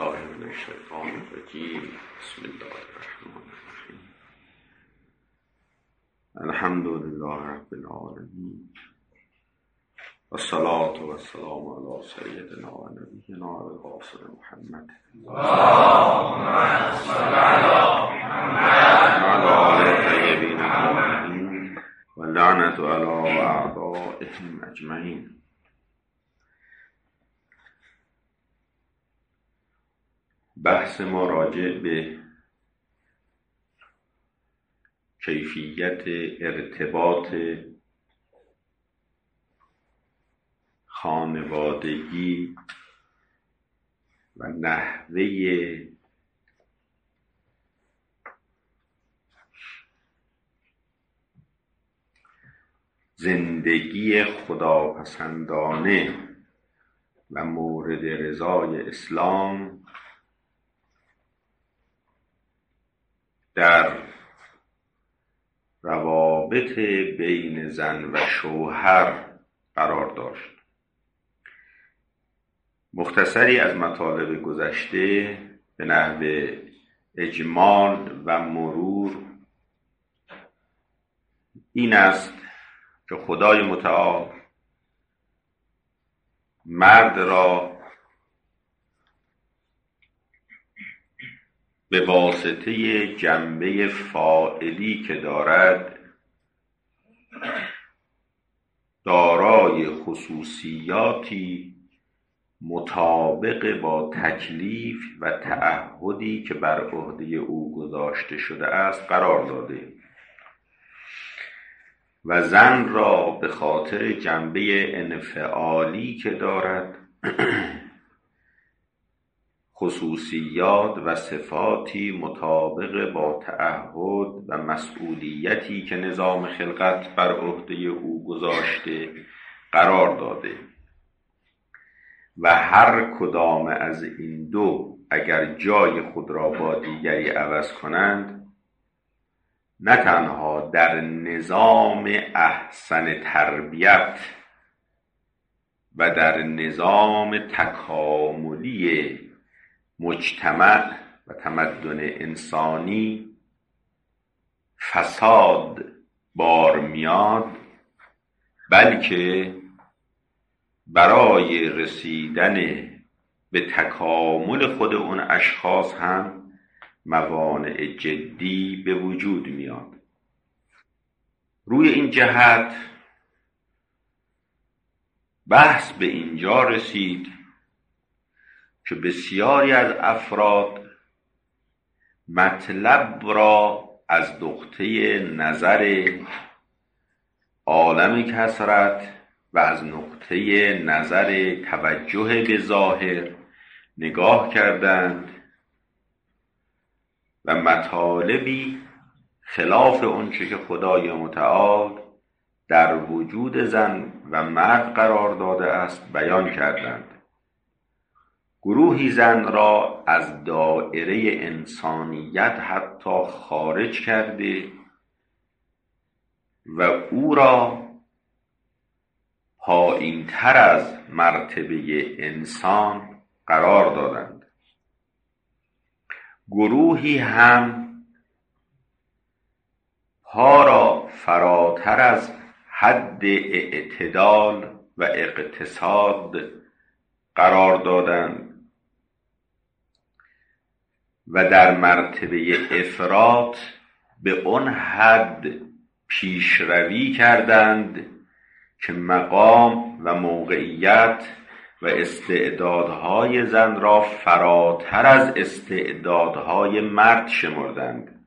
بالله من الشیطان الرجیم. بسم الله الرحمن الرحیم. الحمد لله رب العالمین والصلاة والسلام علی سیدنا و نبینا القاسم محمد اللهم صل علی محمد و علی آل الطیبین الطاهرین و لعنة علی اعدائهم اجمعین. بحث ما راجع به کیفیت ارتباط خانوادگی و نحوه زندگی خداپسندانه و مورد رضای اسلام در روابط بین زن و شوهر قرار داشت. مختصری از مطالب گذشته به نحو اجمال و مرور این است که خدای متعال مرد را به واسطه جنبه فاعلی که دارد دارای خصوصیاتی مطابق با تکلیف و تعهدی که بر عهده او گذاشته شده است قرار داده و زن را به خاطر جنبه انفعالی که دارد خصوصیات و صفاتی مطابق با تعهد و مسئولیتی که نظام خلقت بر عهده او گذاشته قرار داده و هر کدام از این دو اگر جای خود را با دیگری عوض کنند نه تنها در نظام احسن تربیت و در نظام تکاملی مجتمع و تمدن انسانی فساد بار میاد، بلکه برای رسیدن به تکامل خود اون اشخاص هم موانع جدی به وجود میاد. روی این جهت بحث به اینجا رسید که بسیاری از افراد مطلب را از نقطه نظر عالم کثرت و از نقطه نظر توجه به ظاهر نگاه کردند و مطالبی خلاف آنچه که خدای متعال در وجود زن و مرد قرار داده است بیان کردند. گروهی زن را از دایره انسانیت حتی خارج کرده و او را پایین تر از مرتبه انسان قرار دادند. گروهی هم پا را فراتر از حد اعتدال و اقتصاد قرار دادند و در مرتبه افراط به اون حد پیشروی کردند که مقام و موقعیت و استعدادهای زن را فراتر از استعدادهای مرد شمردند.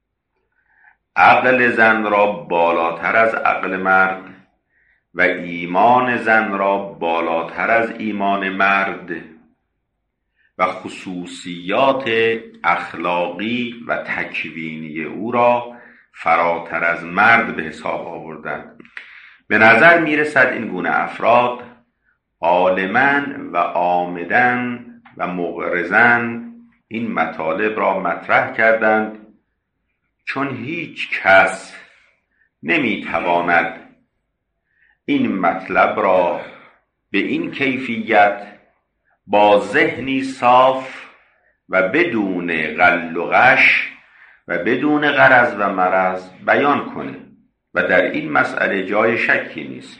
عقل زن را بالاتر از عقل مرد و ایمان زن را بالاتر از ایمان مرد و خصوصیات اخلاقی و تکوینی او را فراتر از مرد به حساب آوردند. به نظر میرسد این گونه افراد عالماً و عامداً و مغرضاً این مطالب را مطرح کردند، چون هیچ کس نمیتواند این مطلب را به این کیفیت با ذهنی صاف و بدون غل و غش و بدون غرض و مرض بیان کنه و در این مسئله جای شکی نیست.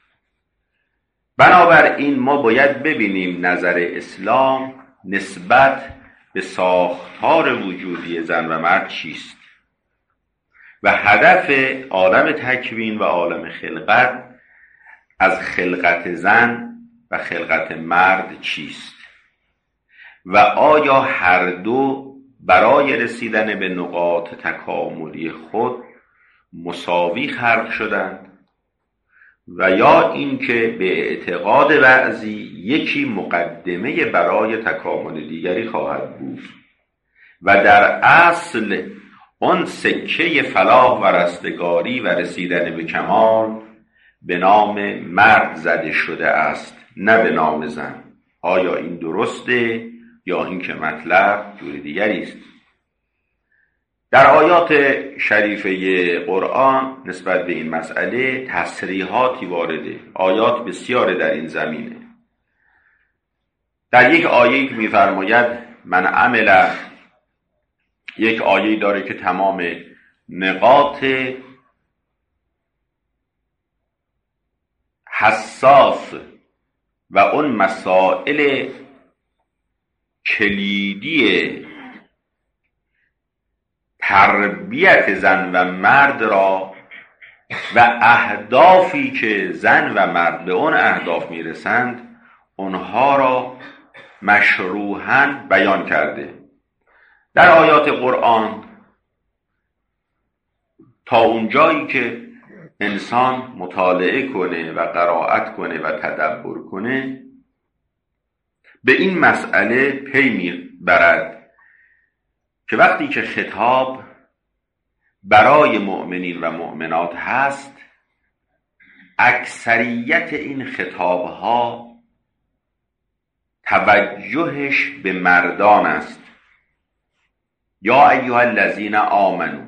بنابراین ما باید ببینیم نظر اسلام نسبت به ساختار وجودی زن و مرد چیست و هدف عالم تکوین و عالم خلقت از خلقت زن و خلقت مرد چیست و آیا هر دو برای رسیدن به نقاط تکاملی خود مساوی خلق شدند و یا اینکه به اعتقاد بعضی یکی مقدمه برای تکامل دیگری خواهد بود و در اصل آن سکه فلاح و رستگاری و رسیدن به کمال به نام مرد زده شده است نه به نام زن. آیا این درسته یا اینکه مطلب جور دیگری است؟ در آیات شریفه قرآن نسبت به این مسئله تصریحاتی وارده، آیات بسیار در این زمینه. در یک آیه که می‌فرماید من عمل، یک آیه داره که تمام نقاط حساس و اون مسائل کلیدی تربیت زن و مرد را و اهدافی که زن و مرد به اون اهداف میرسند اونها را مشروحاً بیان کرده. در آیات قرآن تا اونجایی که انسان مطالعه کنه و قرائت کنه و تدبر کنه به این مسئله پی میبرد که وقتی که خطاب برای مؤمنین و مؤمنات هست اکثریت این خطابها توجهش به مردان است. یا ایها الذین آمنوا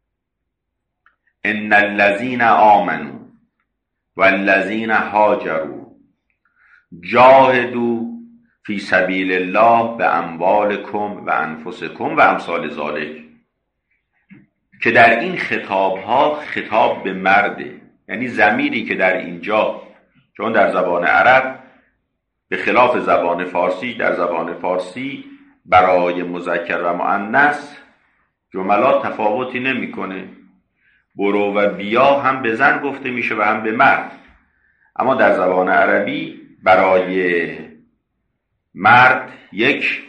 ان الذین آمنوا والذین هاجروا جاهدوا فی سبیل الله باموالکم و انفسکم و امثال ذالک، که در این خطابها خطاب به مرده، یعنی ضمیری که در اینجا، چون در زبان عرب به خلاف زبان فارسی، در زبان فارسی برای مذکر و مؤنث جملات تفاوتی نمیکنه، برو و بیا هم به زن گفته میشه و هم به مرد، اما در زبان عربی برای مرد یک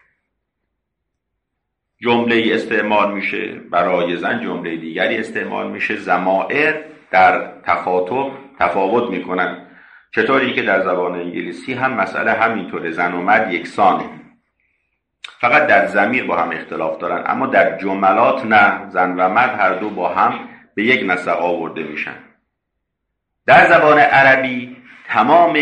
جمله استعمال میشه، برای زن جمله دیگری استعمال میشه. ضمائر در تخاطب تفاوت میکنن، چطوری که در زبان انگلیسی هم مسئله همینطوره، زن و مرد یکسانه، فقط در ضمیر با هم اختلاف دارن، اما در جملات نه، زن و مرد هر دو با هم به یک نسق آورده میشن. در زبان عربی تمام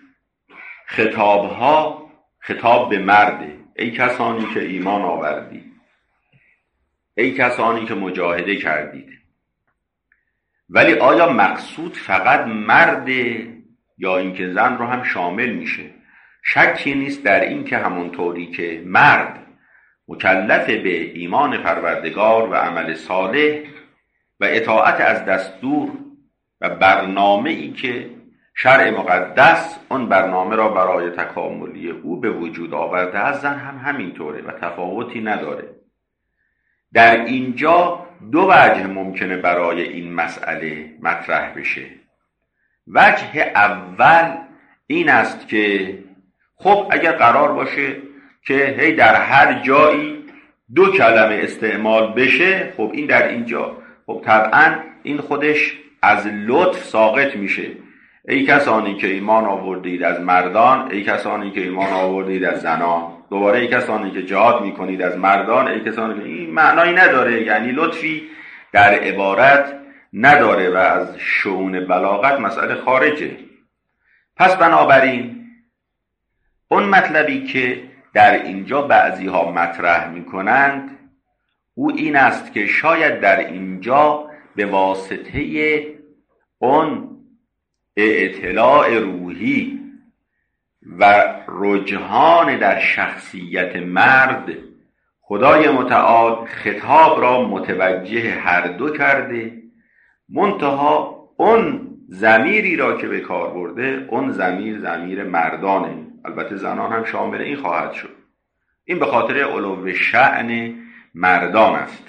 خطابها خطاب به مرده، ای کسانی که ایمان آوردید، ای کسانی که مجاهده کردید. ولی آیا مقصود فقط مرده یا اینکه زن رو هم شامل میشه؟ شکی نیست در این که همونطوری که مرد مکلف به ایمان پروردگار و عمل صالح و اطاعت از دستور و برنامه‌ای که شرع مقدس اون برنامه را برای تکاملی او به وجود آورده، از زن هم همینطوره و تفاوتی نداره. در اینجا دو وجه ممکنه برای این مسئله مطرح بشه. وجه اول این است که خب اگر قرار باشه که هی در هر جایی دو کلمه استعمال بشه، خب این در اینجا خب طبعا این خودش از لطف ساقط میشه. ای کسانی که ایمان آوردید از مردان، ای کسانی که ایمان آوردید از زنان، دوباره ای کسانی که جهاد میکنید از مردان، ای کسانی که، این معنایی نداره، یعنی لطفی در عبارت نداره و از شؤون بلاغت مسئله خارجه. پس بنابراین اون مطلبی که در اینجا بعضی ها مطرح میکنند او این است که شاید در اینجا به واسطه اون اطلاع روحی و و رجحان در شخصیت مرد، خدای متعال خطاب را متوجه هر دو کرده، منتها اون ضمیری را که به کار برده اون ضمیر مردانه. البته زنان هم شامل این خواهد شد. این به خاطر علو شأن مردان است.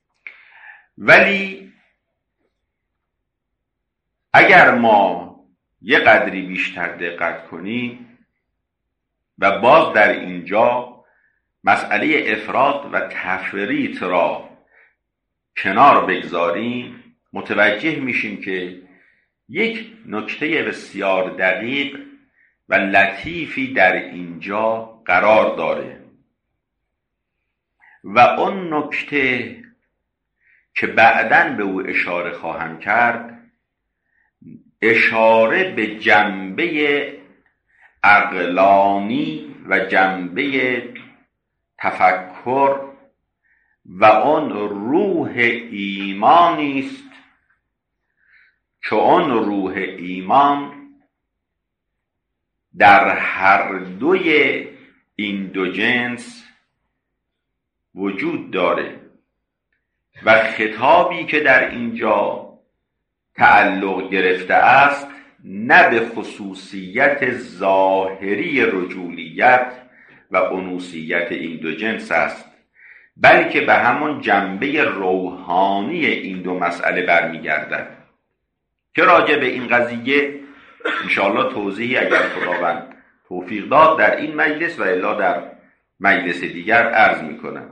ولی اگر ما یه قدری بیشتر دقت کنیم و باز در اینجا مسئله افراط و تفریط را کنار بگذاریم، متوجه میشیم که یک نکته بسیار دقیق و لطیفی در اینجا قرار داره و اون نکته که بعداً به او اشاره خواهم کرد، اشاره به جنبه عقلانی و جنبه تفکر و آن روح ایمانی است که آن روح ایمان در هر دوی این دو جنس وجود داره و خطابی که در اینجا تعلق گرفته است نه به خصوصیت ظاهری رجولیت و انوثیت این دو جنس است، بلکه به همون جنبه روحانی این دو مسئله برمیگردد که راجع به این قضیه انشاءالله توضیحی اگر خداوند توفیق داد در این مجلس و الا در مجلس دیگر عرض میکنم.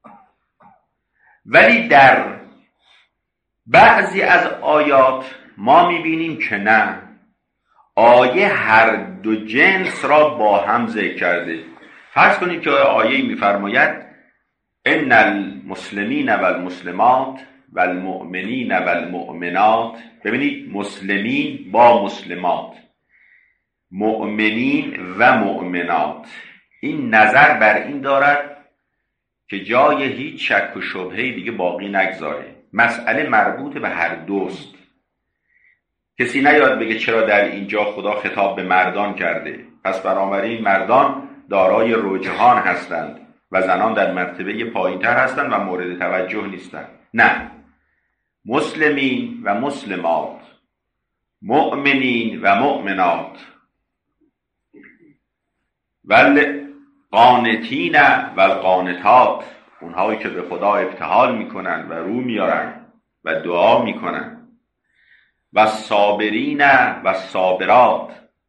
ولی در بعضی از آیات ما میبینیم که نه، آیه هر دو جنس را با هم ذکر کرده. فرض کنید که آیه میفرماید ان المسلمین و المسلمات و المؤمنین و المؤمنات. ببینید، مسلمین با مسلمات، مؤمنین و مؤمنات. این نظر بر این دارد که جای هیچ شک و شبهه‌ای دیگه باقی نگذاره. مسئله مربوط به هر دوست. کسی نیاد بگه چرا در اینجا خدا خطاب به مردان کرده، پس بنابراین مردان دارای رجحان هستند و زنان در مرتبه پایین‌تر هستند و مورد توجه نیستند. نه، مسلمین و مسلمات، مؤمنین و مؤمنات، والقانتین و القانتات، اونهایی که به خدا ابتهال میکنن و رو میارن و دعا میکنن، و صابرین و صابرات،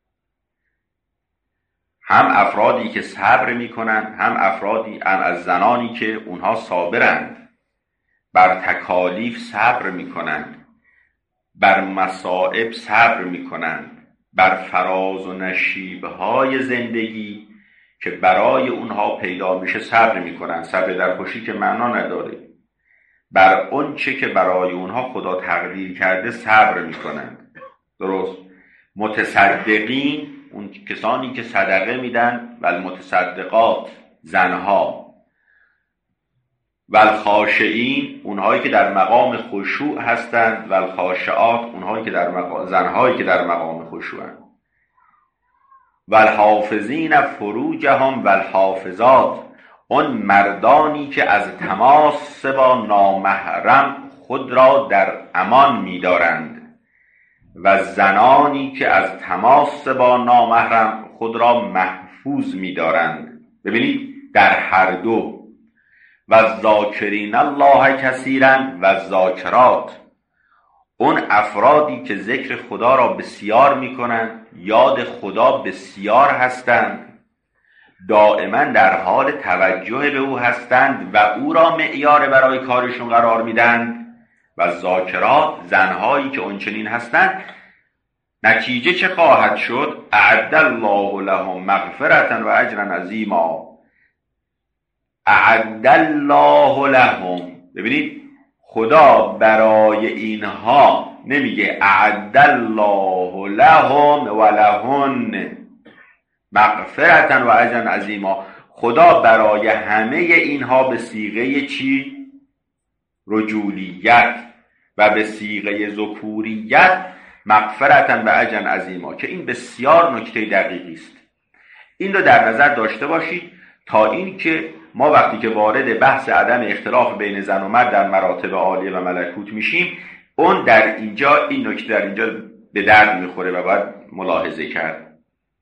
هم افرادی که صبر میکنن، هم افرادی از زنانی که اونها صابرند، بر تکالیف صبر میکنند، بر مصائب صبر میکنند، بر فراز و نشیبهای زندگی که برای اونها پیدا میشه صبر میکنن. صبر در خوشی که معنا نداره، بر اون چه که برای اونها خدا تقدیر کرده صبر میکنن. درست. متصدقین، اون کسانی که صدقه میدن، و المتصدقات، زنها، و الخاشعین، اونهایی که در مقام خشوع هستند، و الخاشعات، اونهایی که زنهایی که در مقام خشوعند، و الحافظین فروجهم و الحافظات، اون مردانی که از تماس با نامحرم خود را در امان می‌دارند و زنانی که از تماس با نامحرم خود را محفوظ می‌دارند. ببینید، در هر دو. و ذاکرین الله کثیرا و ذاکرات، اون افرادی که ذکر خدا را بسیار می‌کنند، یاد خدا بسیار هستند، دائما در حال توجه به او هستند و او را معیار برای کارشون قرار میدند. و ذاکرات، زنهایی که اونچنین هستند، نتیجه چه خواهد شد؟ اعد الله لهم مغفرة و اجرا عظیما. اعد الله لهم، ببینید خدا برای اینها نمیگه اعد الله لهم و لهن مغفرة و اجرا عظیما. خدا برای همه اینها به صیغه چی؟ رجولیت و به صیغه ذکوریت مغفرة و اجرا عظیما، که این بسیار نکته دقیقی است. این رو در نظر داشته باشید تا این که ما وقتی که وارد بحث عدم اختلاف بین زن و مرد در مراتب عالیه و ملکوت میشیم، اون در اینجا این نکته در اینجا به درد میخوره و باید ملاحظه کرد.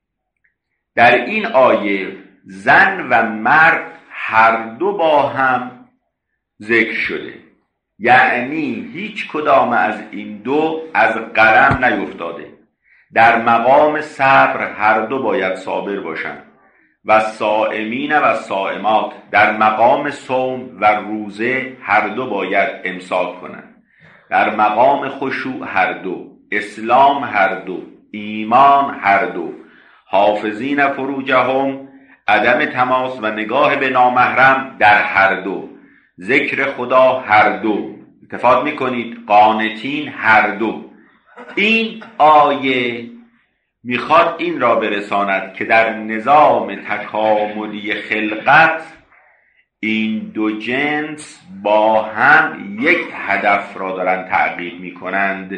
در این آیه زن و مرد هر دو با هم ذکر شده، یعنی هیچ کدام از این دو از قلم نیفتاده. در مقام صبر هر دو باید صابر باشند و صائمین و صائمات در مقام صوم و روزه هر دو باید امساک کنند. در مقام خشوع هر دو، اسلام هر دو، ایمان هر دو، حافظین فروجهم، عدم تماس و نگاه به نامحرم در هر دو، ذکر خدا هر دو، اتفاق میکنید قانتین هر دو. این آیه میخواد این را برساند که در نظام تکاملی خلقت این دو جنس با هم یک هدف را دارن تعقیب میکنند.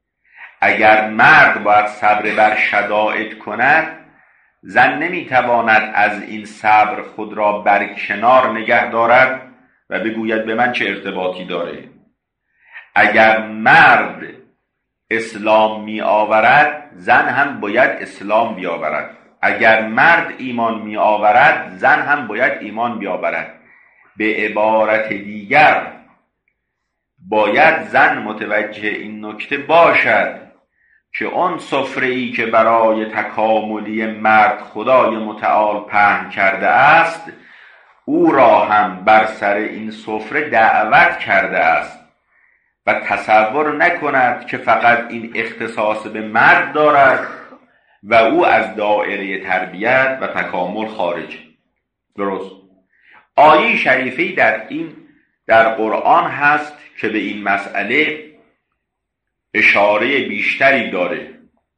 اگر مرد باید صبر بر شدائد کند، زن نمیتواند از این صبر خود را بر کنار نگه دارد و بگوید به من چه ارتباطی داره. اگر مرد اسلام می آورد، زن هم باید اسلام بیاورد. اگر مرد ایمان می آورد، زن هم باید ایمان بیاورد. به عبارت دیگر باید زن متوجه این نکته باشد که اون سفره‌ای که برای تکاملی مرد خدای متعال پهن کرده است، او را هم بر سر این سفره دعوت کرده است و تصور نکند که فقط این اختصاص به مرد دارد و او از دایره تربیت و تکامل خارج. درست. آیه شریفه‌ای در قرآن هست که به این مسئله اشاره بیشتری داره.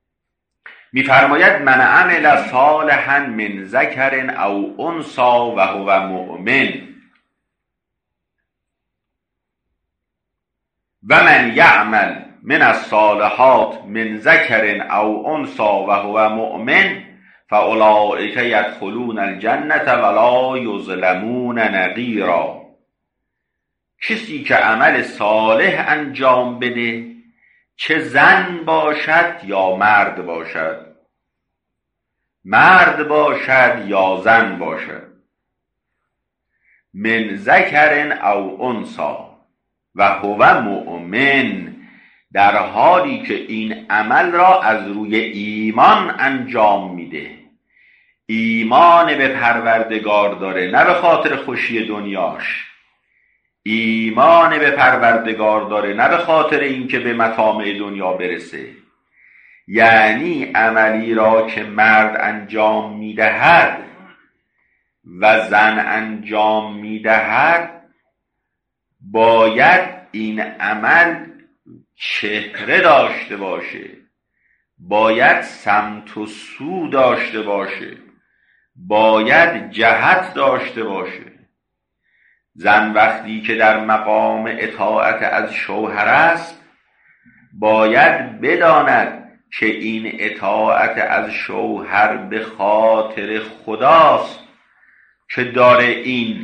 می‌فرماید من عمل صالحا من ذکر او انثی و هو مؤمن و من یعمل من الصالحات من ذکر او انثی و هو مؤمن فاولئک یدخلون الجنة ولا یظلمون نقیرا. کسی که عمل صالح انجام بده، چه زن باشد یا مرد باشد، مرد باشد یا زن باشد، من ذکر او انثی و هو مؤمن، در حالی که این عمل را از روی ایمان انجام میده، ایمان به پروردگار داره، نه به خاطر خوشی دنیاش، ایمان به پروردگار داره نه به خاطر اینکه به مطامع دنیا برسه. یعنی عملی را که مرد انجام میدهد و زن انجام میدهد، باید این عمل چهره داشته باشه، باید سمت و سو داشته باشه، باید جهت داشته باشه. زن وقتی که در مقام اطاعت از شوهر است، باید بداند که این اطاعت از شوهر به خاطر خداست که داره این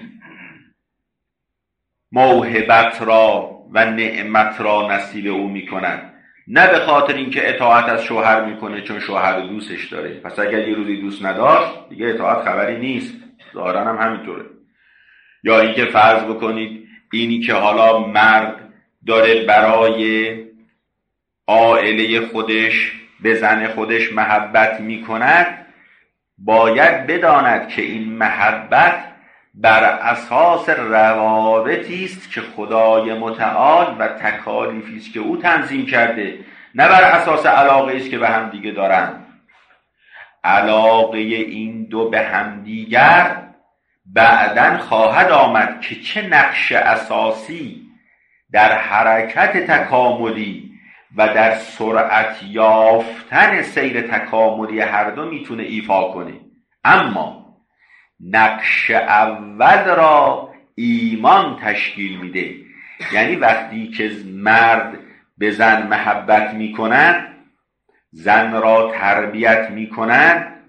موهبت را و نعمت را نصیب او میکند، نه به خاطر اینکه اطاعت از شوهر میکنه چون شوهر دوستش داره. پس اگر یه روزی دوست نداشت دیگه اطاعت خبری نیست. ظاهرا هم همینطوره. یا اینکه فرض بکنید اینی که حالا مرد داره برای عائله خودش به زن خودش محبت میکند، باید بداند که این محبت بر اساس روابطی است که خدای متعال و تکالیفی است که او تنظیم کرده، نه بر اساس علاقه است که به هم دیگه دارن. علاقه این دو به هم دیگر بعداً خواهد آمد که چه نقش اساسی در حرکت تکاملی و در سرعت یافتن سیر تکاملی هر دو میتونه ایفا کنه. اما نقش اول را ایمان تشکیل میده. یعنی وقتی که مرد به زن محبت میکنن، زن را تربیت میکنن،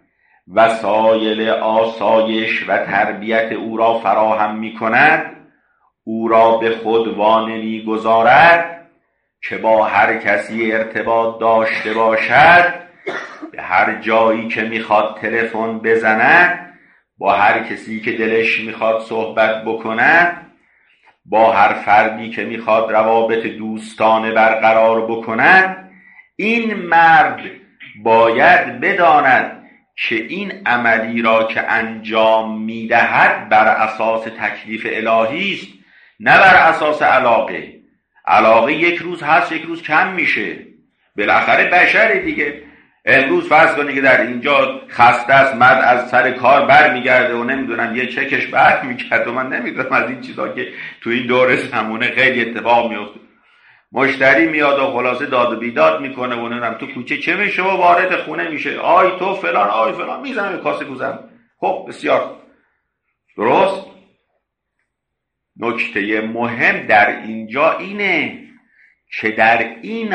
وسایل آسایش و تربیت او را فراهم می کند، او را به خود وانمی گذارد که با هر کسی ارتباط داشته باشد، به هر جایی که میخواد تلفن بزند، با هر کسی که دلش میخواد صحبت بکند، با هر فردی که میخواد روابط دوستانه برقرار بکند، این مرد باید بداند که این عملی را که انجام میدهد بر اساس تکلیف الهی است، نه بر اساس علاقه. علاقه یک روز هست یک روز کم میشه، بالاخره بشره دیگه. امروز فرض کنید که در اینجا خسته است، مرد از سر کار بر میگرده و نمیدونم یه چکش بر میگرده و من نمیدونم از این چیزا که تو این دور زمونه خیلی اتفاق میفته. مشتری میاد و خلاصه داد و بیداد میکنه و نمیدونم تو کوچه چه میشه و وارد خونه میشه، آی تو فلان آی فلان، میزنه کاسه گوزم. خب بسیار درست. نکته مهم در اینجا اینه که در این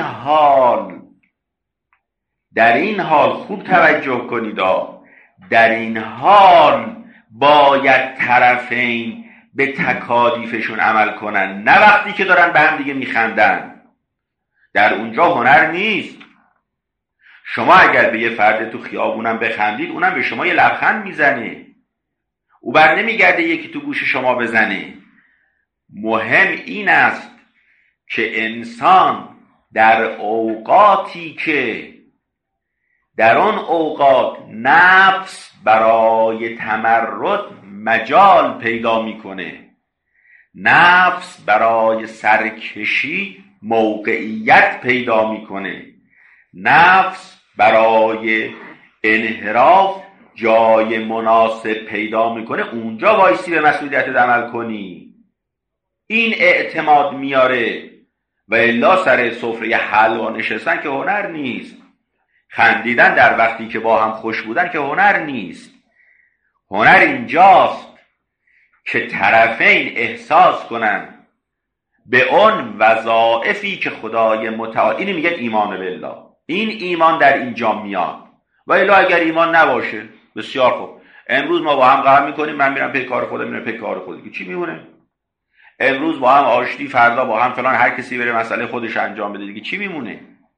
حال خوب توجه کنید، در این حال باید طرفین به تکالیفشون عمل کنن، نه وقتی که دارن به هم دیگه میخندن. در اونجا هنر نیست. شما اگر به یه فرد تو خیابونم بخندید، اونم به شما یه لبخند میزنه، او بر نمیگرده یکی تو گوش شما بزنه. مهم این است که انسان در اوقاتی که در آن اوقات نفس برای تمرد مجال پیدا میکنه، نفس برای سرکشی موقعیت پیدا میکنه، نفس برای انحراف جای مناسب پیدا میکنه، اونجا وایسی به مسئولیت عمل کنی. این اعتماد میاره. و الا سر سفره حلوا نشستن که هنر نیست، خندیدن در وقتی که با هم خوش بودن که هنر نیست. هنر اینجاست که طرفین احساس کنن به اون وظایفی که خدای متعال، اینی میگن ایمان بالله، این ایمان در اینجا میاد. و الا اگر ایمان نباشه بسیار خوب، امروز ما با هم قهر میکنیم، من میرم پی کار خودم، میرم پی کار خودم، چی میمونه؟ امروز با هم آشتی، فردا با هم فلان، هر کسی بره مسئله خودش انجام بده دیگه، چی میمونه؟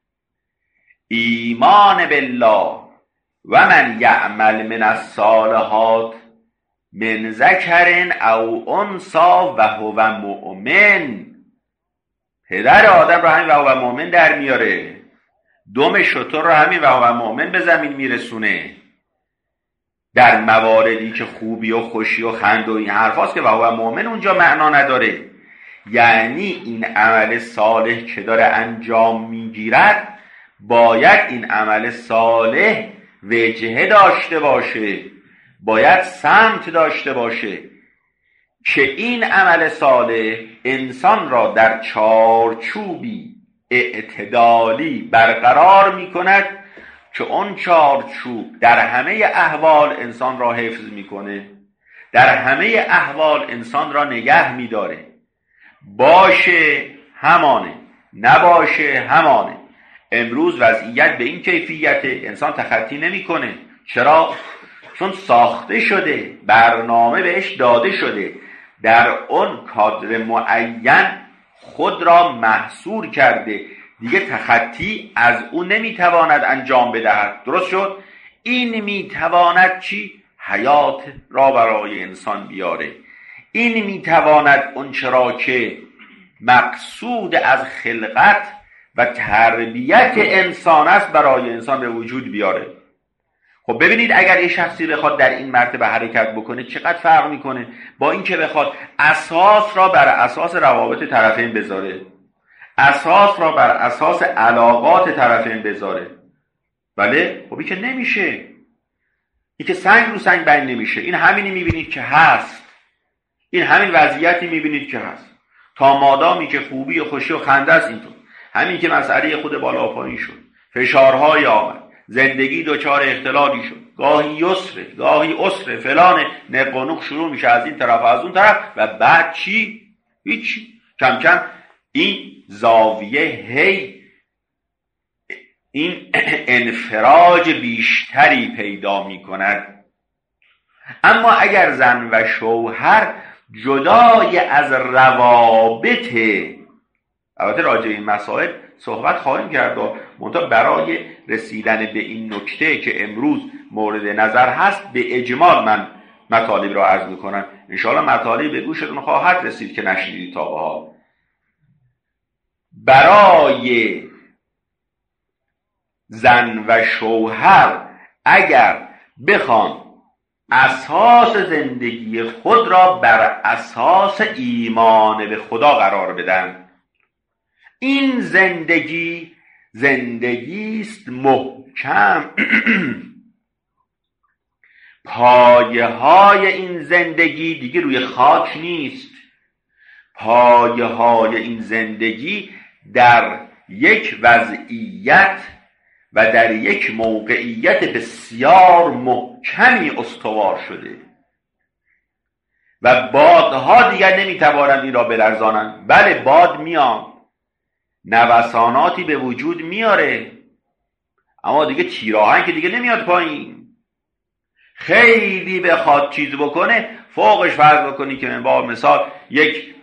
ایمان بالله و من یعمل من الصالحات من ذکر او انثی و هو مؤمن. پدر آدم رو همین و هو مؤمن در میاره، دم شتر رو همین و هو مؤمن به زمین میرسونه. در مواردی که خوبی و خوشی و خند و این حرف هاست که و هو مؤمن اونجا معنا نداره. یعنی این عمل صالح که داره انجام میگیرد، باید این عمل صالح وجهه داشته باشه، باید سمت داشته باشه که این عمل صالح انسان را در چارچوبی اعتدالی برقرار می کند که اون چارچوب در همه احوال انسان را حفظ می کنه، در همه احوال انسان را نگه می داره. باشه همانه، نباشه همانه. امروز وضعیت به این کیفیت، انسان تخطی نمیکنه. چرا؟ چون ساخته شده، برنامه بهش داده شده، در اون کادر معین خود را محصور کرده، دیگه تخطی از اون نمیتواند انجام بدهد. درست شد؟ این میتواند چی؟ حیات را برای انسان بیاره. این میتواند اون چرا که مقصود از خلقت و تربیت انسان است برای انسان به وجود بیاره. خب ببینید اگر یه شخصی بخواد در این مرتبه حرکت بکنه چقدر فرق میکنه با این که بخواد اساس را بر اساس روابط طرفین بذاره، اساس را بر اساس علاقات طرفین بذاره. بله خب این که نمیشه، این که سنگ رو سنگ بند نمیشه. این همینی میبینید که هست، این همین وضعیتی میبینید که هست. تا مادامی که خوبی و خوشی و خنده است اینطور، همین که مسئله خود بالا پایین شد، فشارهای آمد، زندگی دچار اختلالی شد، گاهی یسره گاهی عسره، فلان نق و نق شروع میشه از این طرف و از اون طرف، و بعد چی؟ هیچی. کم کم این زاویه هی این انفراج بیشتری پیدا می کند. اما اگر زن و شوهر جدای از روابط، البته راجع به این مسائل صحبت خواهیم کرد و منتها برای رسیدن به این نکته که امروز مورد نظر هست به اجمال من مطالب را عرض میکنم. انشاءالله مطالب به گوشتون خواهد رسید که نشنیدید تا به حال. برای زن و شوهر اگر بخوان اساس زندگی خود را بر اساس ایمان به خدا قرار بدن، این زندگی است محکم. پایه های این زندگی دیگه روی خاک نیست. پایه های این زندگی در یک وضعیت و در یک موقعیت بسیار محکمی استوار شده و بادها دیگر نمیتوانند این را بلرزانند. بله باد میاد، نوساناتی به وجود میاره، اما دیگه تیراهن که دیگه نمیاد پایین. خیلی بخواد چیز بکنه، فوقش فرض بکنی که من با مثال یک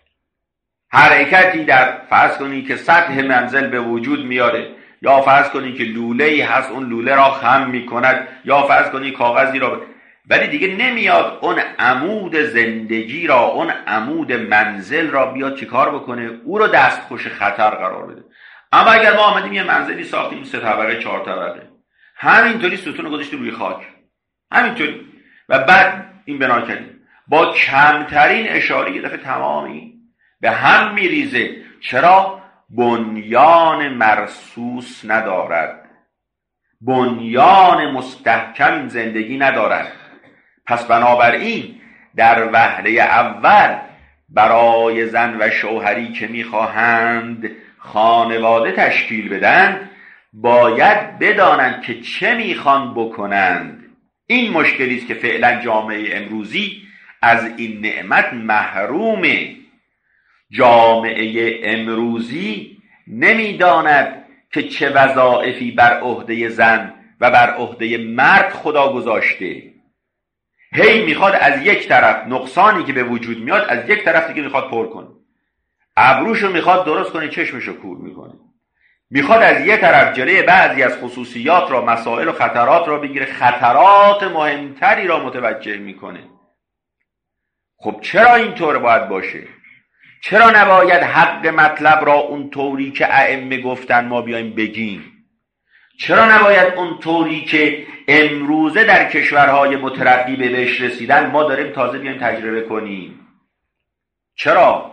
حرکتی در فرض کنی که سطح منزل به وجود میاره، یا فرض کنی که لوله‌ای هست اون لوله را خم میکند، یا فرض کنی کاغذی را ولی دیگه نمیاد اون عمود زندگی را، اون عمود منزل را بیاد چیکار بکنه؟ او رو دستخوش خطر قرار بده. اما اگر ما آمدیم یه منزلی ساختیم 3 طبقه 4 طبقه، همینطوری ستون رو گذاشتیم روی خاک، همینطوری، و بعد این بنا کردیم، با کمترین اشاره یه دفعه تمامی به هم میریزه. چرا؟ بنیان مرصوص ندارد، بنیان مستحکم زندگی ندارد. پس بنابراین در وهله اول برای زن و شوهری که میخواهند خانواده تشکیل بدن باید بدانند که چه میخوان بکنند. این مشکلی است که فعلا جامعه امروزی از این نعمت محرومه. جامعه امروزی نمیداند که چه وظایفی بر عهده زن و بر عهده مرد خدا گذاشته. هی میخواد از یک طرف نقصانی که به وجود میاد از یک طرف دیگه میخواد پر کنه، ابروشو میخواد درست کنه، چشمشو کور میکنه، میخواد از یک طرف جلوی بعضی از خصوصیات را، مسائل و خطرات را بگیره، خطرات مهمتری را متوجه میکنه. خب چرا اینطور باید باشه؟ چرا نباید حق مطلب را اون طوری که ائمه گفتن ما بیایم بگیم؟ چرا نباید اون طوری که امروزه در کشورهای مترقی بهش رسیدن ما داریم تازه بیایم تجربه کنیم؟ چرا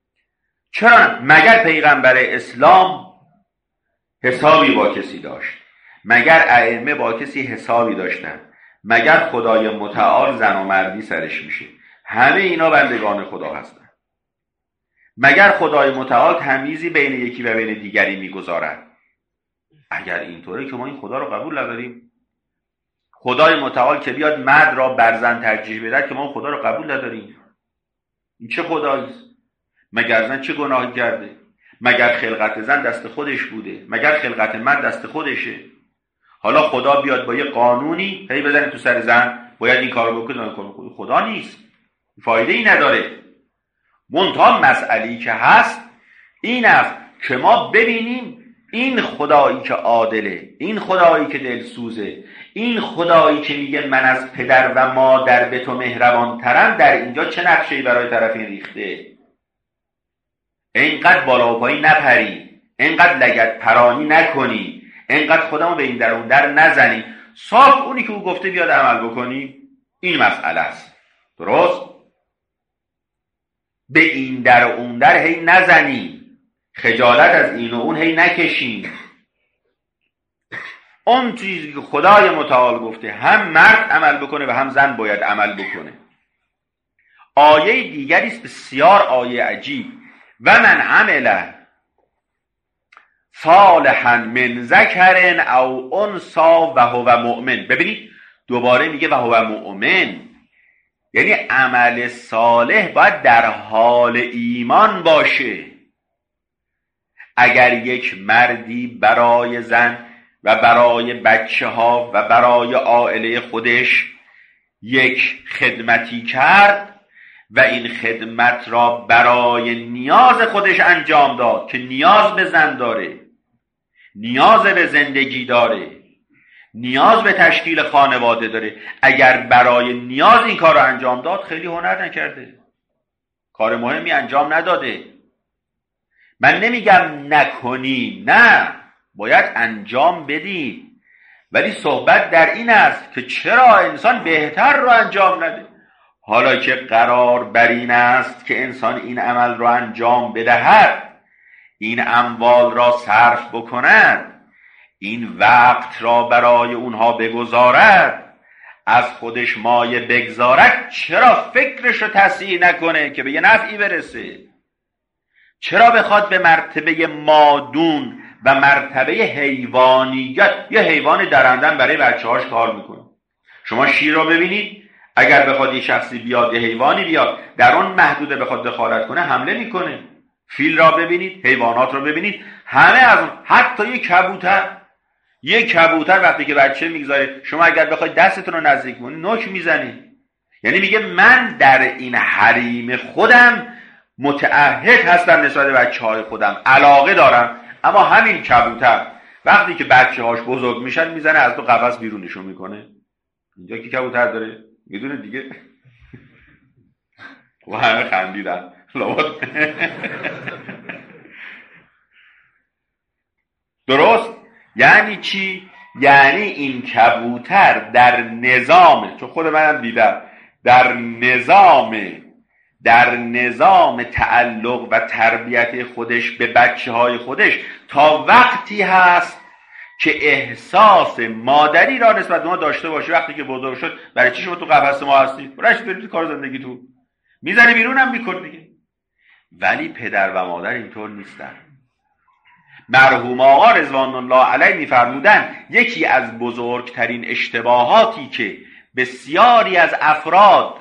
مگر پیغمبر اسلام حسابی با کسی داشت؟ مگر ائمه با کسی حسابی داشتن؟ مگر خدای متعال زن و مردی سرش میشه؟ همه اینا بندگان خدا هستن. مگر خدای متعال تمیزی بین یکی و بین دیگری میگذارد؟ اگر اینطوره که ما این خدا رو قبول نداریم، خدای متعال که بیاد مرد را بر زن ترجیح بده که ما خدا رو قبول نداریم، این چه خداییست؟ مگر زن چه گناهی کرده؟ مگر خلقت زن دست خودش بوده؟ مگر خلقت مرد دست خودشه؟ حالا خدا بیاد با یه قانونی هی بزنه تو سر زن باید این کارو بکنه، خدا نیست، فایده ای نداره. منتها مسئله‌ای که هست این است که ما ببینیم این خدایی که عادله، این خدایی که دلسوزه، این خدایی که میگه من از پدر و مادر به تو مهربان ترم، در اینجا چه نقشه‌ای برای طرفین ریخته؟ اینقدر بالا و پایین نپری، اینقدر لگد پرانی نکنی، اینقدر خودمو به این در اون در نزنی، صاف اونی که او گفته بیاد عمل بکنی. این مسئله است. درست؟ به این در و اون در هی نزنی، خجالت از این و اون هی نکشین. اون چیزی که خدای متعال گفته هم مرد عمل بکنه و هم زن باید عمل بکنه. آیه دیگری است بسیار آیه عجیب، و من عمل صالحا من ذکر او انثی و هو مؤمن. ببینید دوباره میگه و هو مؤمن، یعنی عمل صالح باید در حال ایمان باشه. اگر یک مردی برای زن و برای بچه ها و برای عائله خودش یک خدمتی کرد و این خدمت را برای نیاز خودش انجام داد که نیاز به زن داره، نیاز به زندگی داره، نیاز به تشکیل خانواده داره، اگر برای نیاز این کار را انجام داد خیلی هنر نکرده، کار مهمی انجام نداده. من نمیگم نکنی، نه، باید انجام بدی، ولی صحبت در این است که چرا انسان بهتر رو انجام نده. حالا که قرار بر این است که انسان این عمل رو انجام بدهد، این اموال را صرف بکند، این وقت را برای اونها بگذارد، از خودش مایه بگذارد، چرا فکرش رو تصحیح نکنه که به یه نفعی برسه؟ چرا بخواد به مرتبه مادون و مرتبه حیوانیت؟ یه حیوان درندن برای بچه‌هاش کار میکنه. شما شیر رو ببینید، اگر بخواد یه شخصی بیاد، یه حیوانی بیاد در اون محدوده بخواد دخالت کنه، حمله میکنه. فیل را ببینید، حیوانات رو ببینید، همه از اون، حتی یه کبوتر وقتی که بچه میگذاره، شما اگر بخواید دستتون رو نزدیک کنید نوک میزنید. یعنی میگه من در این حریم خودم متعهد هستم نسبت به بچه‌های خودم، علاقه دارم. اما همین کبوتر وقتی که بچه‌هاش بزرگ میشن میزنه از تو قفس بیرونشون میکنه. اینجا که کبوتر داره میدونه دیگه. و همه خندیدن درست؟ یعنی چی؟ یعنی این کبوتر در نظام، چون خود منم دیدم، در نظام تعلق و تربیت خودش به بچه های خودش تا وقتی هست که احساس مادری را نسبت به ما داشته باشه. وقتی که بزرگ شد، برای چی شما تو قفس ما هستی؟ برایش برید کار زندگی تو میزنی بیرونم میکنه دیگه. ولی پدر و مادر اینطور نیستن. مرحوم آقا رضوان الله علیه میفرمودن یکی از بزرگترین اشتباهاتی که بسیاری از افراد،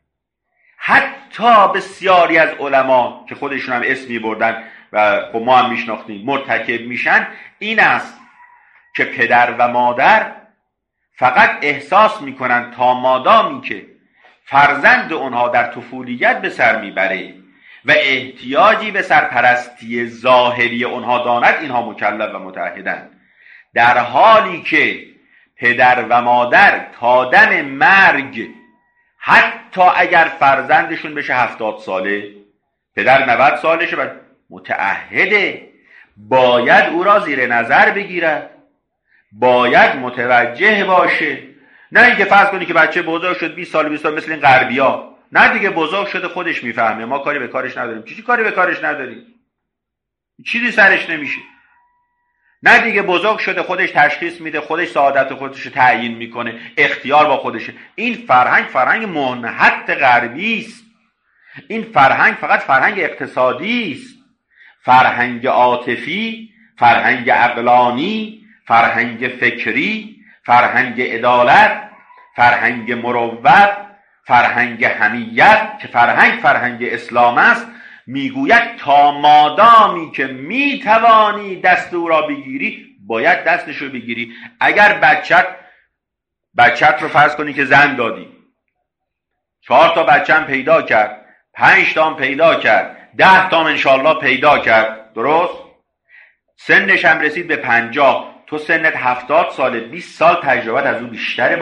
حتی بسیاری از علما که خودشون هم اسمی بردن و خب ما هم میشناختیم، مرتکب میشن، این است که پدر و مادر فقط احساس میکنن تا مادامی که فرزند اونها در طفولیت به سر میبره و احتیاجی به سرپرستی ظاهری اونها داند، اینها مکلف و متعهدن، در حالی که پدر و مادر تا دم مرگ، حتی اگر فرزندشون بشه 70 ساله، پدر 90 سالشه و متعهده، باید او را زیر نظر بگیرد، باید متوجه باشه. نه اینکه فرض کنی که بچه بزرگ شد 20 سال مثل این غربیا، نه دیگه بزرگ شده خودش میفهمه، ما کاری به کارش نداریم. چی کاری به کارش نداریم؟ چیزی سرش نمیشه. نه دیگه بزرگ شده خودش تشخیص میده، خودش سعادت خودش رو تعیین میکنه، اختیار با خودشه. این فرهنگ منحط غربی است. این فرهنگ فقط فرهنگ اقتصادی است. فرهنگ عاطفی، فرهنگ عقلانی، فرهنگ فکری، فرهنگ عدالت، فرهنگ مروت، فرهنگ حمیت که فرهنگ اسلام است، میگوید تا مادامی که میتوانی دست او را بگیری باید دستش رو بگیری. اگر بچت رو فرض کنی که زن دادی، 4 تا بچه هم پیدا کرد، 5 تا هم پیدا کرد، 10 تا هم انشالله پیدا کرد، درست؟ سنش هم رسید به 50، تو سنت 70 ساله، 20 سال تجربت از او بیشتره،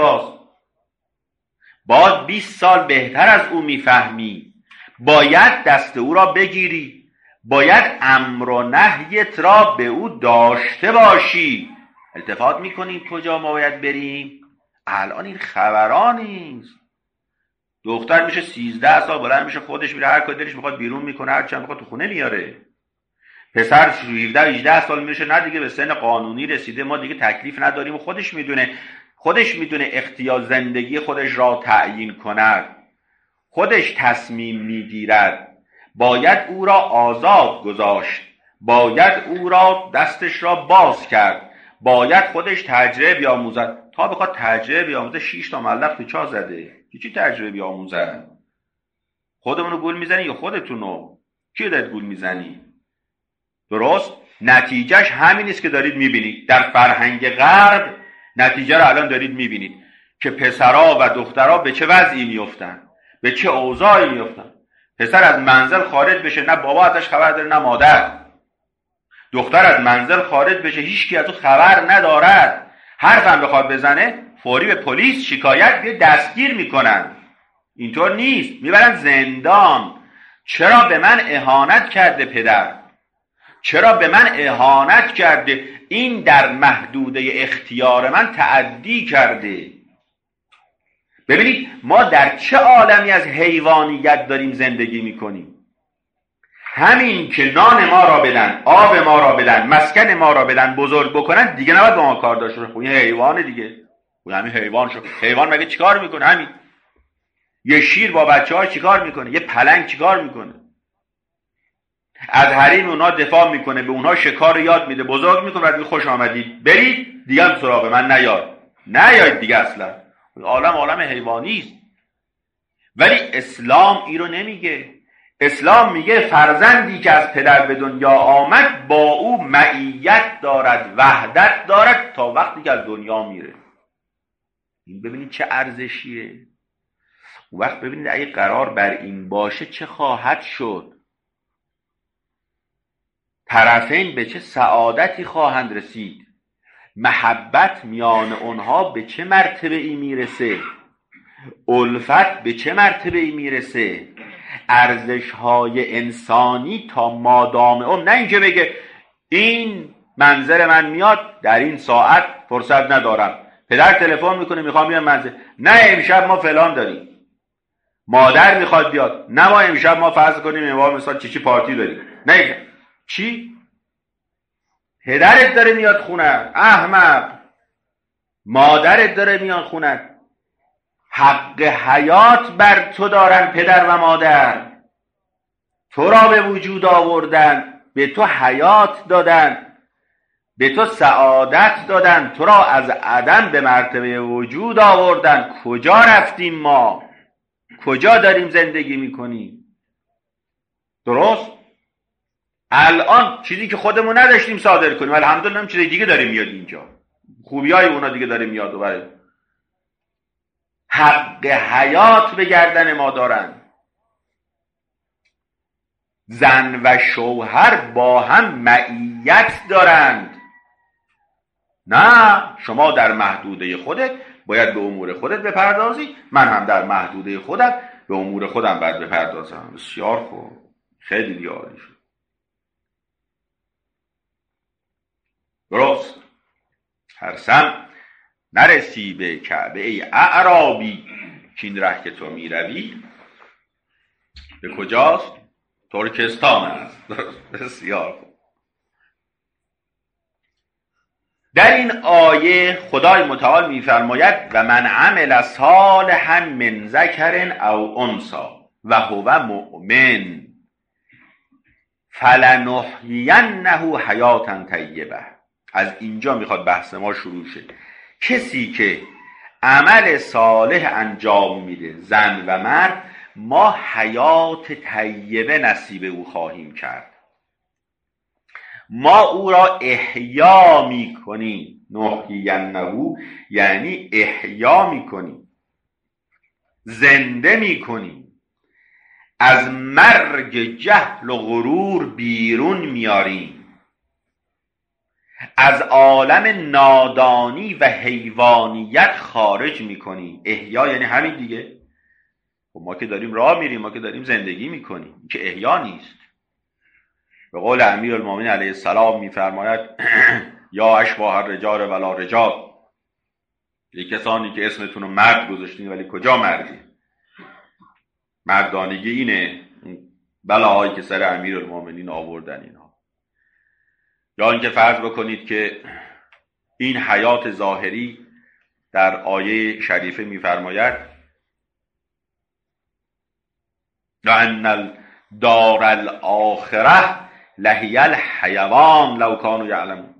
باز 20 سال بهتر از او میفهمی، باید دست او را بگیری، باید امر و نهیت را به او داشته باشی. التفات میکنیم کجا ما باید بریم؟ الان این خبران نیست. دختر میشه 13 سال بلند میشه، خودش میره هر کاری دلش میخواد بیرون میکنه، هر چند میخواد تو خونه میاره. پسر 17-18 سال میشه، نه دیگه به سن قانونی رسیده، ما دیگه تکلیف نداریم و خودش میدونه اختیار زندگی خودش را تعیین کند، خودش تصمیم میگیرد. باید او را آزاد گذاشت، باید او را دستش را باز کرد، باید خودش تجربه بیاموزد. تا بخواد تجربه بیاموزه 6 تا ملق تو چاه زده، چی تجربه بیاموزد؟ خودمونو گول میزنی یا خودتونو؟ کی داد گول میزنی؟ درست؟ نتیجهش همین است که دارید میبینید در فرهنگ غرب. نتیجه رو الان دارید میبینید که پسرها و دخترها به چه وضعی میفتن، به چه اوضاعی میفتن. پسر از منزل خارج بشه، نه بابا ازش خبر داره نه مادر. دختر از منزل خارج بشه، هیچ کی از او خبر ندارد. حرفم بخواد بزنه فوری به پلیس شکایت، به دستگیر میکنن. اینطور نیست، میبرن زندان. چرا به من اهانت کرده پدر؟ چرا به من اهانت کرده؟ این در محدوده اختیار من تعدی کرده. ببینید ما در چه عالمی از حیوانیت داریم زندگی میکنیم. همین که نان ما را بدن، آب ما را بدن، مسکن ما را بدن، بزرگ بکنن، دیگه نباید با ما کار داشته باشه. این حیوان دیگه، همین حیوان شد. حیوان مگه چیکار میکنه؟ همین یه شیر با بچه‌ها چیکار میکنه؟ یه پلنگ چیکار میکنه؟ از حریم اونها دفاع میکنه، به اونها شکار یاد میده، بزرگ میکنه، بعد خوش آمدید برید دیگه هم سراغ من نیاید دیگه. اصلا عالم حیوانی است. ولی اسلام این رو نمیگه. اسلام میگه فرزندی که از پدر به دنیا آمد با او معیت دارد، وحدت دارد تا وقتی که از دنیا میره. این ببینید چه ارزشیه. اون وقت ببینید اگه قرار بر این باشه چه خواهد شد. طرفین به چه سعادتی خواهند رسید. محبت میان اونها به چه مرتبه ای میرسه. الفت به چه مرتبه ای میرسه. ارزش‌های انسانی تا مادام نه اینکه بگه این منزل من میاد در این ساعت فرصت ندارم، پدر تلفن میکنه میخوام بیام منزل، نه امشب ما فلان داریم. مادر میخواد بیاد، نه ما امشب ما فرض کنیم امام مثلا چی پارتی داریم. نه چی؟ پدرت داره میاد خونه، احمق. مادرت داره میاد خونه. حق حیات بر تو دارن پدر و مادر. تو را به وجود آوردن، به تو حیات دادن، به تو سعادت دادن، تو را از عدم به مرتبه وجود آوردن. کجا رفتیم ما؟ کجا داریم زندگی میکنیم؟ درست؟ الان چیزی که خودمون نداشتیم صادر کنیم، الحمدلله چیزی دیگه داره میاد اینجا. خوبیای اونا دیگه داره میاد. و حق حیات به گردن ما دارن. زن و شوهر با هم معیت دارند. نه شما در محدوده خودت باید به امور خودت بپردازی، من هم در محدوده خودم به امور خودم باید بپردازم. بسیار خوب، خیلی عالی شد. درست. ترسم نرسی به کعبه ای اعرابی، که این ره که تو می روی به کجاست؟ ترکستان است. بسیار خوب. در این آیه خدای متعال می‌فرماید و من عمل صالحا من ذکر او انثی و هو مؤمن فلنحیینه حیاتا طیبه. از اینجا میخواد بحث ما شروع شه. کسی که عمل صالح انجام میده، زن و مرد، ما حیات طیبه نصیب او خواهیم کرد. ما او را احیا میکنیم. نحیینه یعنی احیا میکنیم، زنده میکنیم، از مرگ جهل و غرور بیرون میاریم، از عالم نادانی و حیوانیت خارج میکنیم. احیا یعنی همین دیگه. ما که داریم راه میریم، ما که داریم زندگی میکنیم، که احیا نیست. به قول امیرالمومنین علیه السلام میفرماید یا اشباح الرجال ولا رجال، یک کسانی که اسمتون رو مرد گذاشتین ولی کجا مردی؟ مردانگی اینه، بلاهایی که سر امیرالمومنین آوردن اینها. یا اینکه فرض بکنید که این حیات ظاهری در آیه شریفه میفرماید لأن الدار الاخره لهی الحیوان لو کانوا یعلمون.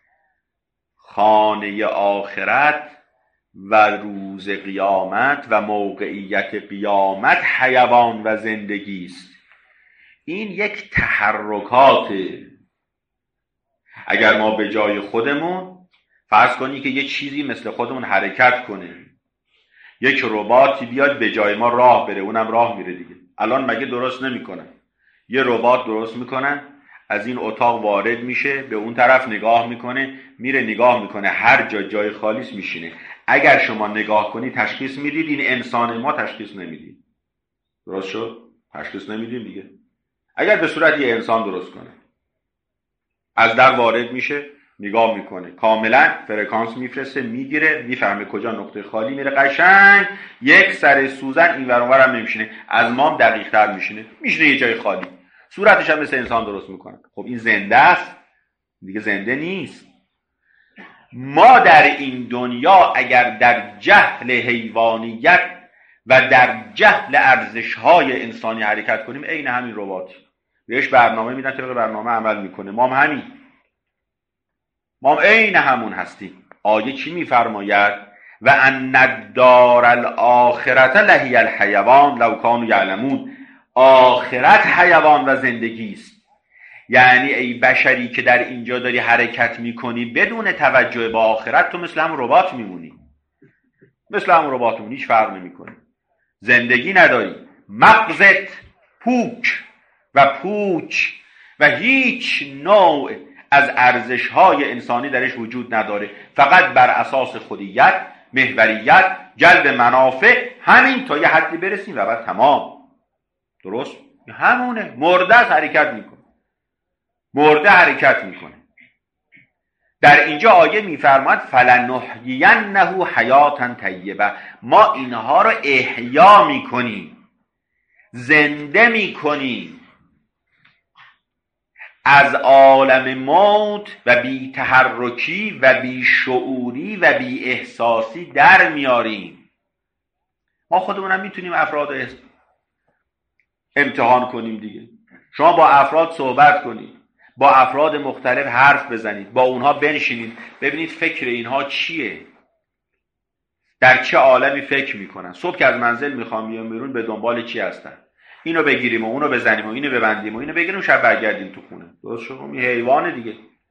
خانه آخرت و روز قیامت و موقعیت قیامت حیوان و زندگی است. این یک تحرکات، اگر ما به جای خودمون فرض کنی که یه چیزی مثل خودمون حرکت کنه، یک رباتی بیاد به جای ما راه بره، اونم راه میره دیگه. الان مگه درست نمیکنن؟ یه ربات درست میکنن، از این اتاق وارد میشه، به اون طرف نگاه میکنه، میره نگاه میکنه، هر جا جای خالیست میشینه. اگر شما نگاه کنی تشخیص میدید این انسان، ما تشخیص نمیدیم. درست شد؟ تشخیص نمیدیم دیگه. اگر به صورت یه انسان درست کنه، از در وارد میشه، نگاه میکنه، کاملا فرکانس میفرسته، میگیره، میفهمه کجا نقطه خالی، میره قشنگ یک سر سوزن این ور اون ور هم نمیشینه، از ما هم دقیق تر میشینه یه جای خالی، صورتش هم مثل انسان درست میکنه. خب این زنده است دیگه؟ زنده نیست. ما در این دنیا اگر در جهل حیوانیت و در جهل ارزش‌های انسانی حرکت کنیم، عین همین ربات، بهش برنامه میدن، طبق برنامه عمل میکنه. ما هم همین، ما هم عین همون هستیم. آیه چی میفرماید؟ و ان الدار الاخرة لهی الحیوان لو کانوا یعلمون. آخرت حیوان و زندگی است. یعنی ای بشری که در اینجا داری حرکت میکنی بدون توجه به آخرت، تو مثل هم ربات میمونی، مثل هم ربات میمونی، هیچ فرق نمیکنه، زندگی نداری، مغزت پوک و هیچ نوع از ارزش‌های انسانی درش وجود نداره، فقط بر اساس خودیت، محوریت، جلب منافع، همین تا یه حدی برسیم و بعد تمام. درست؟ همونه. مرده حرکت میکنه. در اینجا آیه میفرماید فلنحیینه حیاتا طیبه. ما اینها رو احیا میکنیم، زنده میکنیم، از عالم موت و بی تحرکی و بی شعوری و بی احساسی در میاریم. ما خودمونم میتونیم افراد امتحان کنیم دیگه. شما با افراد صحبت کنید، با افراد مختلف حرف بزنید، با اونها بنشینید، ببینید فکر اینها چیه، در چه عالمی فکر میکنن. صبح که از منزل میخوام بیام بیرون به دنبال چی هستن؟ اینو بگیریم و اونو بزنیم و اینو ببندیم و اینو بگیریم، شب برگردیم تو خونه. درست شد؟ این حیوانه دیگه.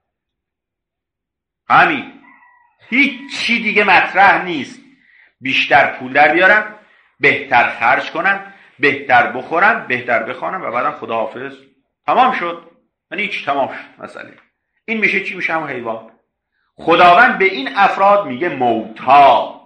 همین، هیچ چی دیگه مطرح نیست. بیشتر پول در بیارم، بهتر خرج کنم، بهتر بخورم، بهتر بخوانم و بعدم خداحافظ. تمام شد. یعنی هیچ، تمام شد مسئله. این میشه چی؟ میشه همون حیوان. خداوند به این افراد میگه موتا.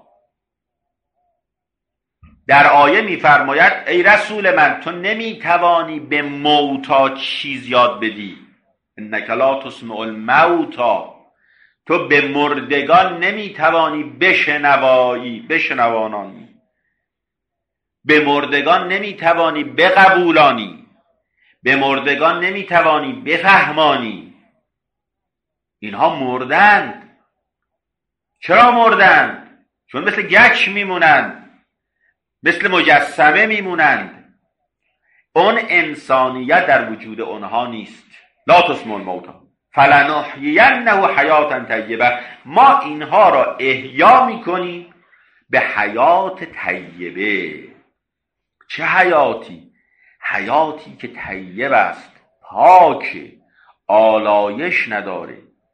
در آیه میفرماید ای رسول من، تو نمیتوانی به موتا چیز یاد بدی. انک لا تسمع الموتا. تو به مردگان نمیتوانی بشنوانانی، به مردگان نمیتوانی بقبولانی، به مردگان نمیتوانی بفهمانی. اینها مردند. چرا مردند؟ چون مثل گچ میمونند، مثل مجسمه میمونند. اون انسانیت در وجود اونها نیست. لا تسمع الموتا فلنحیینه حیاتا طیبه. ما اینها را احیا میکنیم به حیات طیبه. چه حیاتی؟ حیاتی که طیب است، پاک، آلایش نداره،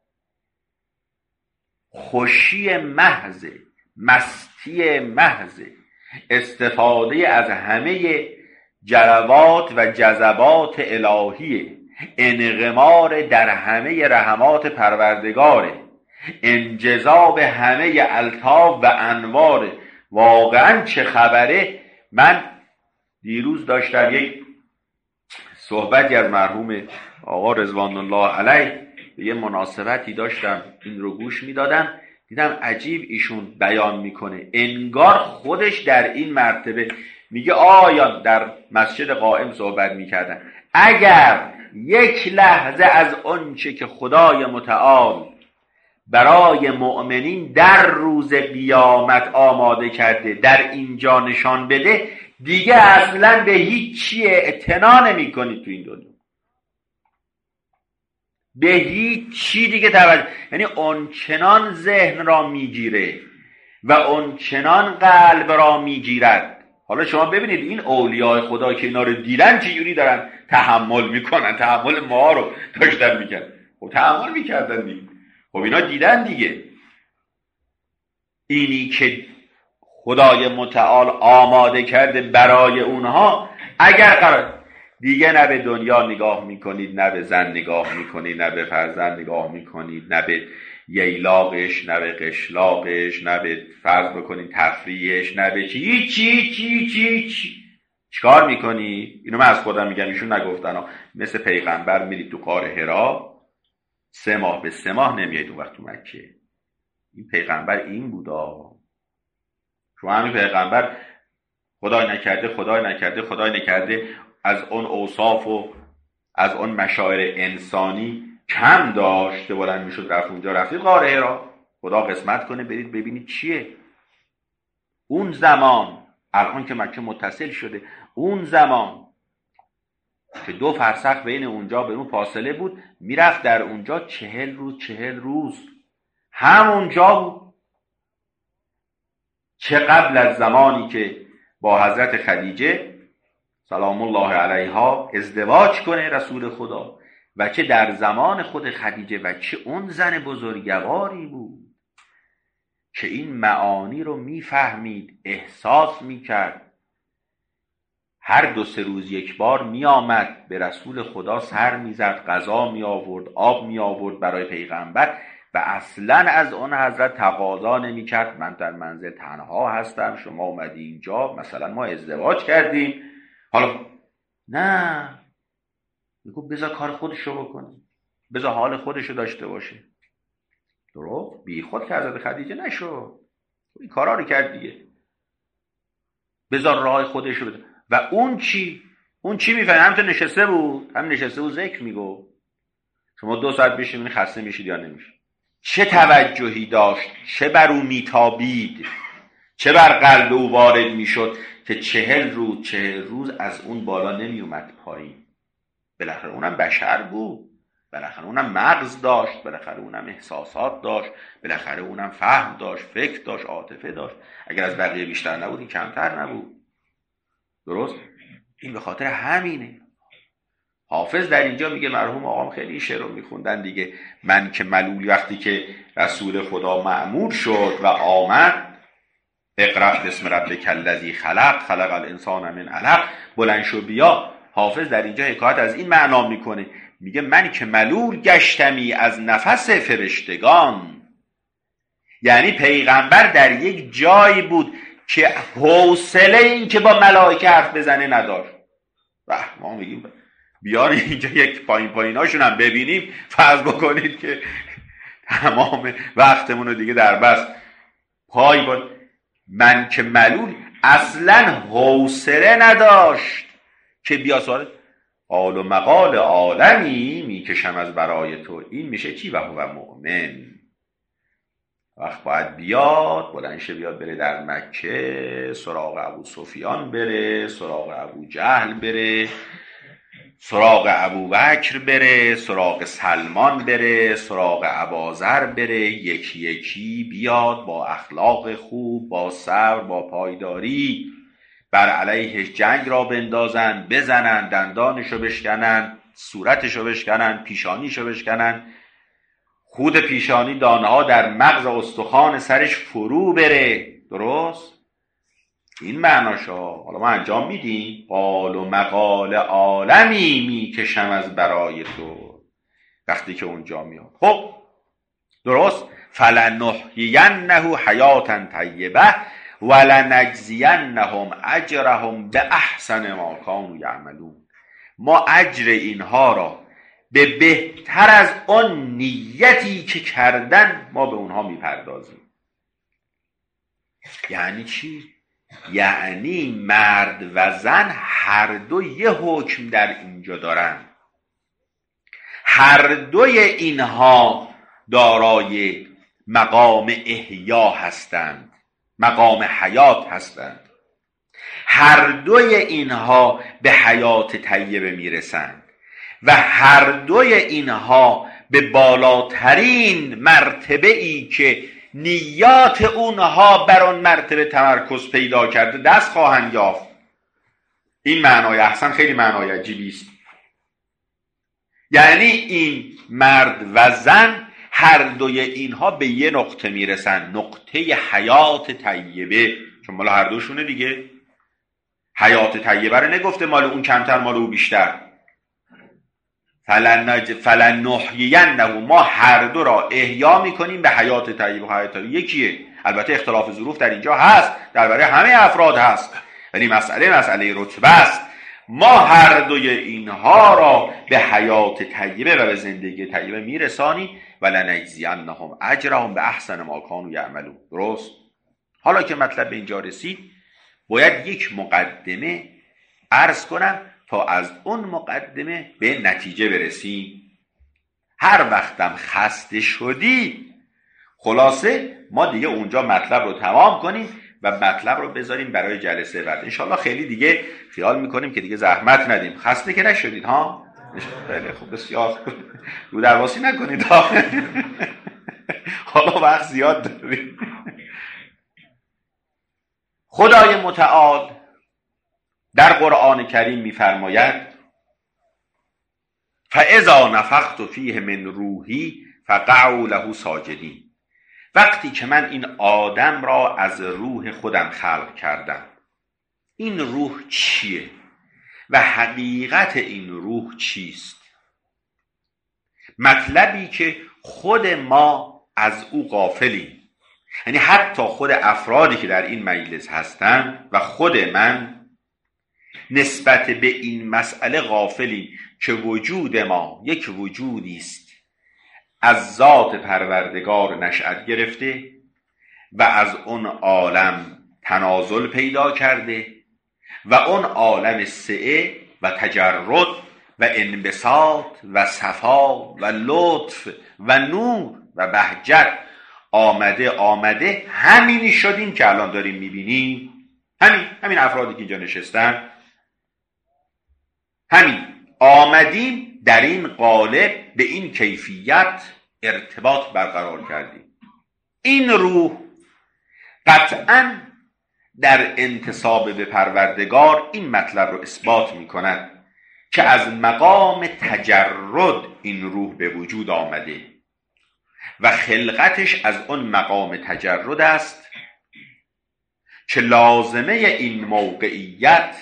خوشی محض، مستی محض، استفاده از همه جلوات و جذبات الهیه، انغمار در همه رحمات پروردگاره، انجذاب همه الطاف و انوار. واقعا چه خبره؟ من دیروز داشتم یک صحبتی از مرحوم آقا رضوان الله علیه، به یه مناسبتی داشتم این رو گوش میدادم، دیدم عجیب ایشون بیان میکنه، انگار خودش در این مرتبه میگه آیا در مسجد قائم صحبت میکردن، اگر یک لحظه از آنچه که خدای متعال برای مؤمنین در روز قیامت آماده کرده در اینجا نشان بده، دیگه اصلا به هیچ چی اعتنا نمی کنید تو این دنیا، به هیچ چی دیگه توجه، یعنی اونچنان ذهن را میگیره و اونچنان قلب را میگیرد. حالا شما ببینید این اولیاء خدا که اینا رو دیدن چجوری دارن تحمل میکنن، تحمل ما رو داشتن میکنن. خب خب تحمل میکردن دیگه. خب اینا دیدن دیگه اینی که خدای متعال آماده کرده برای اونها. اگر قرار دیگه نه به دنیا نگاه میکنید، نه به زن نگاه میکنید، نه به فرزند نگاه میکنید، نه به ییلاقش، نه به قشلاقش، نه به فرض بکنید تفریحش، نه به چی چیکار میکنی؟ اینو من از خودم میگم، ایشون نگفتن مثل پیغمبر میرید تو غار حرا 3 ماه به 3 ماه نمیاید اون وقت تو مکه. این پیغمبر این بودا. شما همین پیغمبر خدای نکرده از اون اوصاف و از اون مشاعر انسانی کم داشت که بلند میشد رفت اونجا، رفتید غار حرا، خدا قسمت کنه برید ببینید چیه. اون زمان الان که مکه متصل شده، اون زمان که 2 فرسخ بین اونجا به اون فاصله بود، میرفت در اونجا 40 روز همونجا بود. چه قبل از زمانی که با حضرت خدیجه سلام الله علیها ازدواج کنه رسول خدا، و چه در زمان خود خدیجه، و چه اون زن بزرگواری بود که این معانی رو میفهمید، احساس میکرد. هر 2-3 روز یک بار میآمد به رسول خدا سر میزد، غذا می آورد، آب می آورد برای پیغمبر، و اصلا از اون حضرت تقاضا نمیکرد من در منزل تنها هستم، شما اومدی اینجا، مثلا ما ازدواج کردیم، حالا نه، میگو بذار کار خودشو بکنه، بذار حال خودشو داشته باشه. درست بی خود که حضرت خدیجه نشد، این کارا رو کرد دیگه، بذار راه خودشو بذار. و اون چی میفهمه؟ همین نشسته بود ذکر میگو. شما 2 ساعت بشینید خسته میشید یا نمیشید؟ چه توجهی داشت، چه بر او میتابید، چه بر قلب او وارد میشد که 40 روز از اون بالا نمیومد پایین. بالاخره اونم بشر بود، بالاخره اونم مغز داشت، بالاخره اونم احساسات داشت، بالاخره اونم فهم داشت، فکر داشت، عاطفه داشت. اگر از بقیه بیشتر نبود این کمتر نبود. درست؟ این به خاطر همینه. حافظ در اینجا میگه، مرحوم آقام خیلی شعر رو میخوندن دیگه، من که ملول، وقتی که رسول خدا مأمور شد و آمد، اقرأ بسم ربک الذی خلق الانسان من علق، بلند شو بیا. حافظ در اینجا حکایت از این معنا میکنه، میگه من که ملول گشتمی از نفس فرشتگان. یعنی پیغمبر در یک جایی بود که حوصله این که با ملائکه حرف بزنه نداشت. ما میگیم بیار اینجا یک پاییناشون هم ببینیم، فرض بکنید که تمام وقتمون رو دیگه در بس پای با من که ملول اصلا حوصله نداشت که بیا سوال قال و مقال عالمی میکشم از برای تو. این میشه چی؟ و هو مؤمن. وقت باید بیاد، بلنشه بیاد، بره در مکه، سراغ ابو سفیان بره، سراغ ابو جهل بره، سراغ ابوبکر بره، سراغ سلمان بره، سراغ اباذر بره، یکی یکی بیاد با اخلاق خوب، با صبر، با پایداری بر علیهش جنگ را بندازن، بزنن، دندانشو بشکنن، صورتشو بشکنن، پیشانیشو بشکنن، خود پیشانی دانه ها در مغز استخوان سرش فرو بره. درست؟ این معناشا حالا ما انجام میدیم. قال و مقال عالمی میکشم از برای تو. وقتی که اونجا میاد، خب درست، فلنحیینه حیاتا طیبه ولنجزینهم اجرهم باحسن ما کانوا یعملون. ما اجر اینها را به بهتر از اون نیتی که کردن ما به اونها میپردازیم. یعنی چی؟ یعنی مرد و زن هر دو یه حکم در اینجا دارن، هر دوی اینها دارای مقام احیا هستند، مقام حیات هستند، هر دوی اینها به حیات طیبه میرسند و هر دوی اینها به بالاترین مرتبه ای که نیات اونها بر آن مرتبه تمرکز پیدا کرده دست خواهند یافت. این معنای احسن خیلی معنای عجیبی است. یعنی این مرد و زن هر دوی اینها به یه نقطه میرسن، نقطه حیات طیبه، چون مال هر دوشونه دیگه. حیات طیبه رو نگفته مال اون کمتر مال او بیشتر. فلنحیینه، ما هر دو را احیا میکنیم به حیات طیبه. حیات طیبه یکیه، البته اختلاف ظروف در اینجا هست، درباره همه افراد هست، ولی مسئله رتبه است. ما هر دوی اینها را به حیات طیبه و به زندگی طیبه میرسانی و لنجزینهم اجرهم به احسن ما کانوا یعملون. درست؟ حالا که مطلب به اینجا رسید، باید یک مقدمه عرض کنم تا از اون مقدمه به نتیجه برسیم. هر وقتم خسته شدی، خلاصه ما دیگه اونجا مطلب رو تمام کنیم و مطلب رو بذاریم برای جلسه بعد. انشالله خیلی دیگه خیال میکنیم که دیگه زحمت ندیم. خسته که نشدید ها؟ خیلی خوب، بسیار رو درواسی نکنید ها. حالا وقت زیاد داریم. خدای متعال در قرآن کریم میفرماید فاذا نفخت فیه من روحی فقعوا له ساجدین. وقتی که من این آدم را از روح خودم خلق کردم، این روح چیه و حقیقت این روح چیست؟ مطلبی که خود ما از او غافلیم، یعنی حتی خود افرادی که در این مجلس هستن و خود من نسبت به این مسئله غافلیم که وجود ما یک وجودی است از ذات پروردگار نشأت گرفته و از اون عالم تنازل پیدا کرده و اون عالم سعه و تجرد و انبساط و صفا و لطف و نور و بهجت آمده همینی شدیم که الان داریم میبینیم. همین افرادی که اینجا نشستن، همین آمدیم در این قالب به این کیفیت ارتباط برقرار کردیم. این روح قطعاً در انتساب به پروردگار این مطلب رو اثبات می کند که از مقام تجرد این روح به وجود آمده و خلقتش از اون مقام تجرد است که لازمه این موقعیت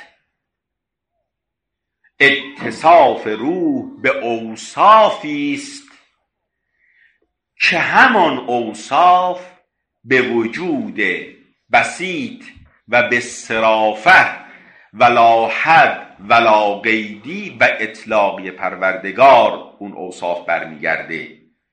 اتصاف روح به اوصافی است که همان اوصاف به وجود بسیط و به صرافه ولا حد ولا قیدی و اطلاقی پروردگار اون اوصاف برمیگرده.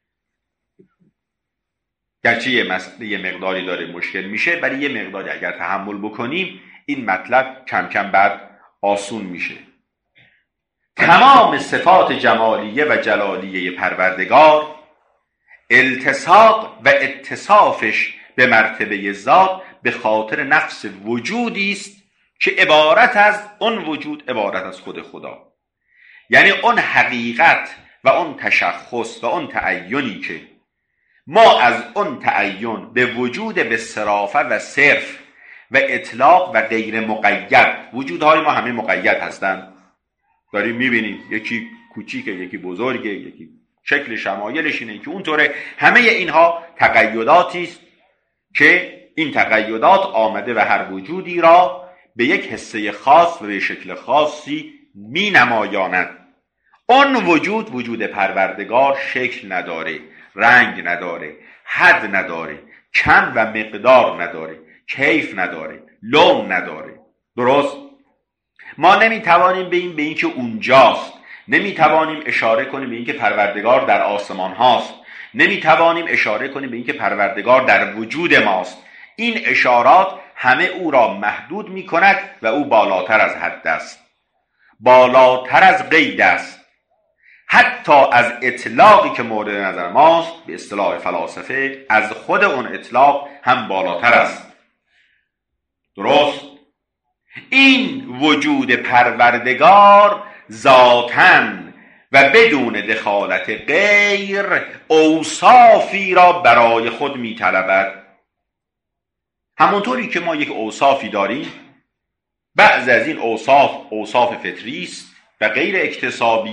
گرچه یه مقداری داره مشکل میشه، ولی یه مقداری اگر تحمل بکنیم این مطلب کم کم بعد آسون میشه. تمام صفات جمالیه و جلالیه پروردگار التصاق و اتصافش به مرتبه ذات به خاطر نفس وجودی است که عبارت از اون وجود عبارت از خود خدا، یعنی اون حقیقت و اون تشخص و اون تعینی که ما از اون تعین به وجود به صرافه و صرف و اطلاق و غیر مقید، وجودهای ما همه مقید هستند، داریم میبینیم، یکی کوچیکه یکی بزرگه، یکی شکل شمایلش اینه که اونطوره. همه اینها تقیداتی است که این تقیدات آمده و هر وجودی را به یک حصه خاص و به شکل خاصی می نمایاند. اون وجود پروردگار شکل نداره، رنگ نداره، حد نداره، کم و مقدار نداره، کیف نداره، لون نداره. درست؟ ما نمیتوانیم به این که اونجاست، نمیتوانیم اشاره کنیم به این که پروردگار در آسمان هاست، نمیتوانیم اشاره کنیم به این که پروردگار در وجود ماست. این اشارات همه او را محدود میکند و او بالاتر از حد است، بالاتر از قید است، حتی از اطلاقی که مورد نظر ماست به اصطلاح فلاسفه از خود اون اطلاق هم بالاتر است. درست؟ این وجود پروردگار ذاتاً و بدون دخالت غیر اوصافی را برای خود می‌طلبد. همونطوری که ما یک اوصافی داریم، بعضی از این اوصاف فطری است و غیر اکتسابی،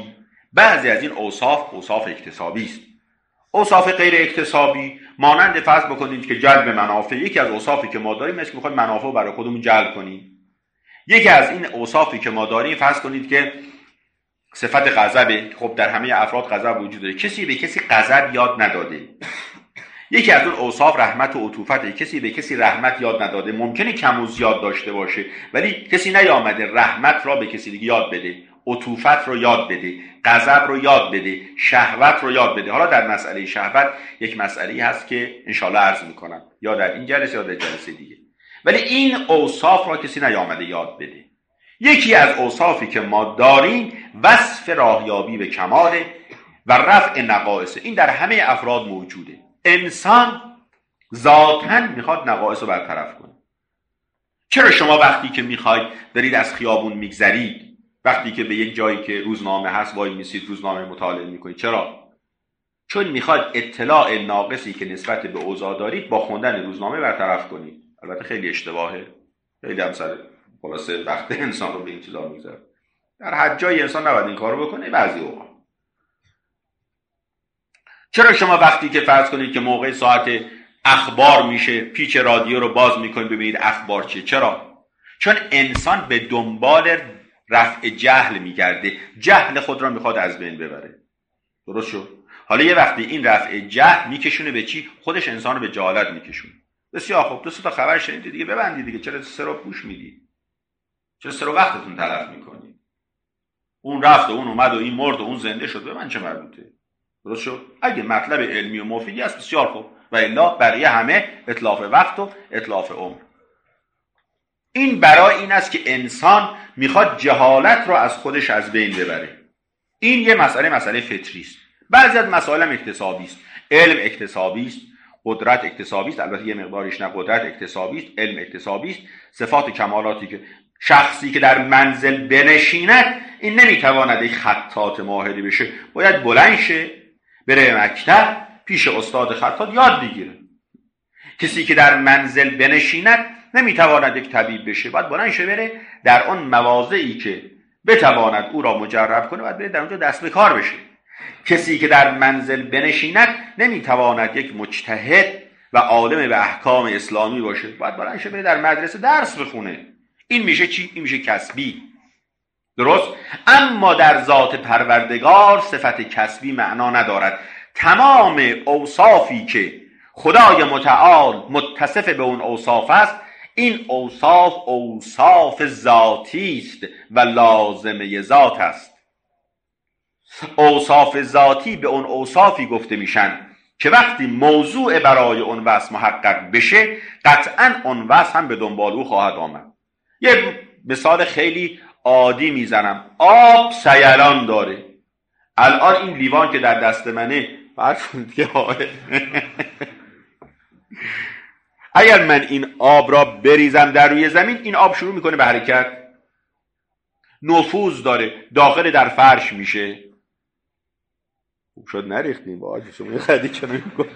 بعضی از این اوصاف اکتسابی است. اوصاف غیر اکتسابی مانند فرض بکنید که جلب منافع، یکی از اوصافی که ما داریم مثل که میخوایم منافع رو برای خودمون جلب کنیم. یکی از این اوصافی که ما داریم فرض کنید که صفت غضبه. خب در همه افراد غضب وجود داره، کسی به کسی غضب یاد نداده. یکی از اون اوصاف رحمت و عطوفته، کسی به کسی رحمت یاد نداده. ممکنه کم و زیاد داشته باشه ولی کسی نیامده رحمت را به کسی دیگه یاد بده، عطوفت رو یاد بده، غضب رو یاد بده، شهوت رو یاد بده. حالا در مسئله شهوت یک مسئله‌ای هست که انشالله عرض میکنم، یا در این جلسه یا در جلسه دیگه. ولی این اوصاف را کسی نیامده یاد بده. یکی از اوصافی که ما داریم وصف راهیابی به کمال و رفع نقائص. این در همه افراد موجوده. انسان ذاتاً میخواد نقائص رو برطرف کنه. چرا شما وقتی که میخواید برید از خیابون میگذرید، وقتی که به یک جایی که روزنامه هست وای میسید روزنامه مطالعه میکنید؟ چرا؟ چون میخواید اطلاع ناقصی که نسبت به اوضاع دارید با خوندن روزنامه برطرف کنید. البته خیلی اشتباهه، خیلی هم سر خلاصه وقت انسان رو به این چیزا میگذره. در حد جای انسان نباید این کارو بکنه. بعضی اوقات چرا شما وقتی که فرض کنید که موقع ساعت اخبار میشه پیچ رادیو رو باز میکنید ببینید اخبار چیه؟ چرا؟ چون انسان به دنبال رفع جهل میگرده، جهل خود را میخواد از بین ببره. درست شد؟ حالا یه وقتی این رفع جهل میکشونه به چی؟ خودش انسان رو به جهالت میکشونه. بسیار خوب، دو سه تا خبر شنیدید دیگه، ببندید دیگه. چرا سه رو پوش میدید؟ چرا سه رو وقتتون تلف میکنید؟ اون رفت و اون اومد و این مرد و اون زنده شد، به من چه مربوطه؟ درست شد؟ اگه مطلب علمی و مفیدی است بسیار خوب، و الا بقیه همه اتلاف وقت و اتلاف عمر. این برای این است که انسان میخواد جهالت رو از خودش از بین ببره. این یه مسئله فطری است. بعضی از مسائل هم اکتسابی است. علم اکتسابی است، قدرت اکتسابی است، البته یه مقدارش نه. قدرت اکتسابی است، علم اکتسابی است. صفات کمالاتی که شخصی که در منزل بنشیند این نمیتواند یک خطاط ماهری بشه، باید بلند شه بره مکتب پیش استاد خطاط یاد بگیره. کسی که در منزل بنشیند نمیتواند یک طبیب بشه، باید بلند شه بره در اون مواضعی که بتواند او را مجرب کنه، باید بره در اونجا دست به کار بشه. کسی که در منزل بنشیند نمیتواند یک مجتهد و عالم به احکام اسلامی باشه، باید بلند شه بره در مدرسه درس بخونه. این میشه چی؟ این میشه کسبی. درست؟ اما در ذات پروردگار صفت کسبی معنا ندارد. تمام اوصافی که خدای متعال متصف به اون اوصاف است، این اوصاف ذاتی است و لازمه ذات است. اوصاف ذاتی به اون اوصافی گفته میشن که وقتی موضوع برای اون وصف محقق بشه قطعاً اون وصف هم به دنبال او خواهد آمد. یه مثال خیلی عادی میزنم. آب سیلان داره. الان این لیوان که در دست منه اگر من این آب را بریزم در روی زمین، این آب شروع میکنه به حرکت، نفوذ داره، داخل در فرش میشه. خوب شد نریختیم با آجی شما خدی که نمیکنه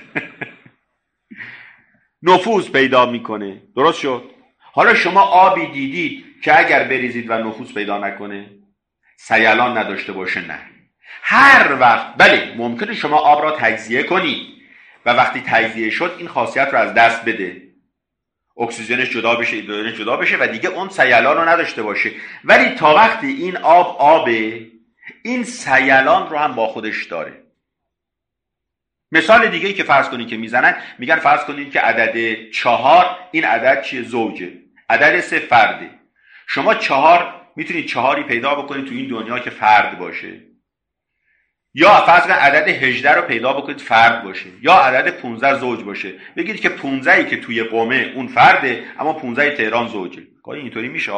نفوذ پیدا میکنه. درست شد؟ حالا شما آبی دیدید که اگر بریزید و نفوذ پیدا نکنه، سیلان نداشته باشه؟ نه. هر وقت بله ممکنه شما آب را تجزیه کنید و وقتی تجزیه شد این خاصیت رو از دست بده، اکسیژنش جدا بشه، هیدروژنش جدا بشه و دیگه اون سیلان رو نداشته باشه. ولی تا وقتی این آبه، این سیلان رو هم با خودش داره. مثال دیگه ای که فرض کنید که میزنن، میگن فرض کنید که عدد 4 این عدد چیه؟ زوجه. عدد 3 فرده. شما 4 میتونید 4 پیدا بکنید تو این دنیا که فرد باشه، یا فرض کنید عدد 18 رو پیدا بکنید فرد باشه، یا عدد 15 زوج باشه. بگید که 15 که توی قومه اون فرده، اما 15 تهران زوجه. کاری اینطوری میشه؟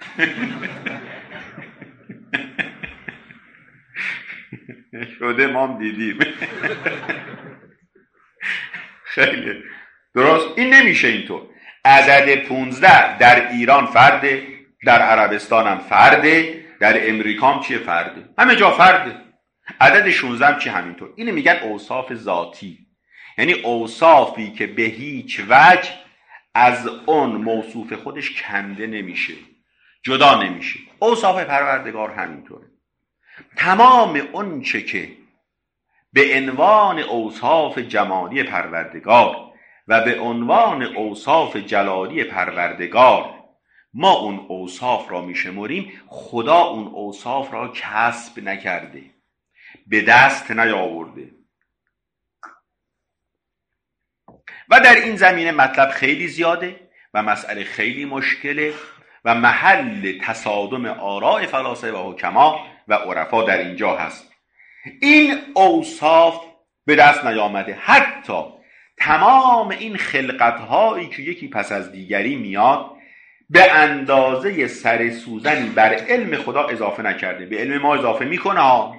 شده ما هم دیدیم. خیلی درست. این نمیشه اینطور. عدد 15 در ایران فرده، در عربستان هم فرده، در امریکا هم چیه؟ فرده. همه جا فرده. عدد 16 هم چی؟ همینطور. اینو میگن اوصاف ذاتی، یعنی اوصافی که به هیچ وجه از اون موصوف خودش کنده نمیشه، جدا نمیشه. اوصاف پروردگار همینطوره. تمام اون چه که به عنوان اوصاف جمالی پروردگار و به عنوان اوصاف جلالی پروردگار ما اون اوصاف را میشمریم، خدا اون اوصاف را کسب نکرده، به دست نیاورده. و در این زمینه مطلب خیلی زیاده و مسئله خیلی مشکله و محل تصادم آراء فلاسفه و حکما و عرفا در اینجا هست. این اوصاف به دست نیامده. حتی تمام این خلقت‌هایی که یکی پس از دیگری میاد به اندازه سر سوزنی بر علم خدا اضافه نکرده، به علم ما اضافه میکنه.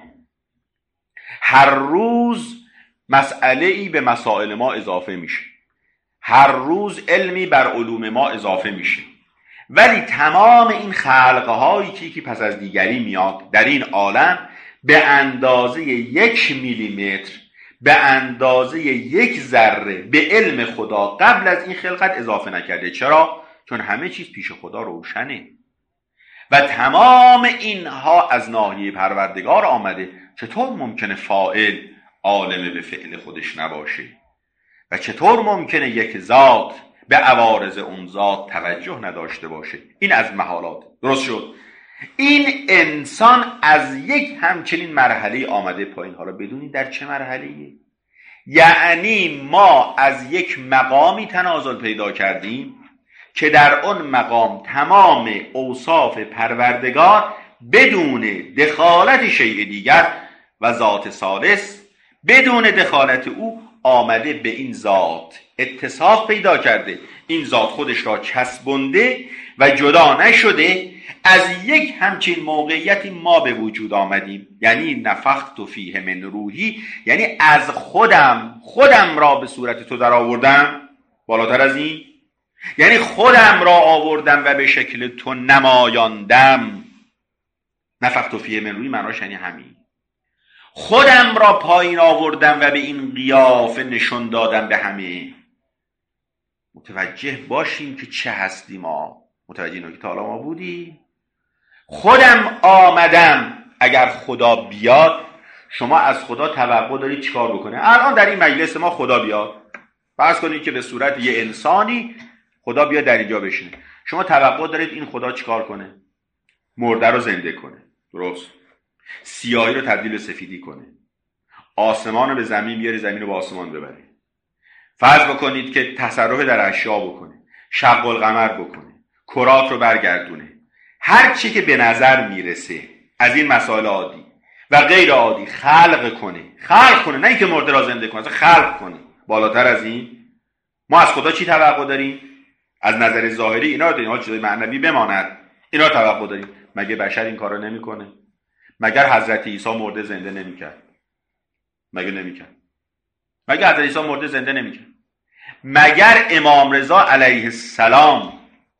هر روز مسئله ای به مسائل ما اضافه میشه، هر روز علمی بر علوم ما اضافه میشه، ولی تمام این خلقهایی که یکی پس از دیگری میاد در این عالم به اندازه 1 میلیمتر، به اندازه 1 ذره به علم خدا قبل از این خلقت اضافه نکرده. چرا؟ چون همه چیز پیش خدا روشنه و تمام اینها از ناحیه پروردگار آمده. چطور ممکنه فاعل عالم به فعل خودش نباشه و چطور ممکنه یک ذات به عوارض اون ذات توجه نداشته باشه؟ این از محالات. درست شد؟ این انسان از یک همچنین مرحله آمده پایین. ها را بدونید در چه مرحله‌ایه؟ یعنی ما از یک مقامی تنازل پیدا کردیم که در اون مقام تمام اوصاف پروردگار بدون دخالت شیء دیگر و ذات ثالث، بدون دخالت او آمده به این ذات اتصاف پیدا کرده، این ذات خودش را چسبنده و جدا نشده. از یک همچین موقعیتی ما به وجود آمدیم، یعنی نفخت فیه من روحی، یعنی از خودم را به صورت تو در آوردم. بالاتر از این یعنی خودم را آوردم و به شکل تو نمایاندم. نفخت فیه من روحی معناش یعنی همین، خودم را پایین آوردم و به این قیافه نشون دادم به همه. متوجه باشیم که چه هستی ما. متوجه اینو که تا حالا ما بودی؟ خودم آمدم. اگر خدا بیاد، شما از خدا توقع دارید چیکار بکنه؟ الان در این مجلس ما خدا بیاد، فرض کنید که به صورت یه انسانی خدا بیاد در اینجا بشینه، شما توقع دارید این خدا چیکار کنه؟ مرده رو زنده کنه. درست؟ سیاهی رو تبدیل به سفیدی کنه، آسمان رو به زمین بیاره، زمین رو به آسمان ببره. فرض بکنید که تصرف در اشیا بکنه، شق القمر بکنه، کرات رو برگردونه، هر چی که به نظر میرسه از این مسائل عادی و غیر عادی خلق کنه، نه اینکه مرده را زنده کنه، اصلا خلق کنه. بالاتر از این ما از خدا چی توقع داریم؟ از نظر ظاهری اینا رو داریم، حال چیزای معنوی بماند، اینا رو توقع داریم. مگه بشر این کارو نمیکنه؟ مگر حضرت عیسی مرده زنده نمیکرد؟ مگه حضرت عیسی مرده زنده نمیکرد؟ مگر امام رضا علیه السلام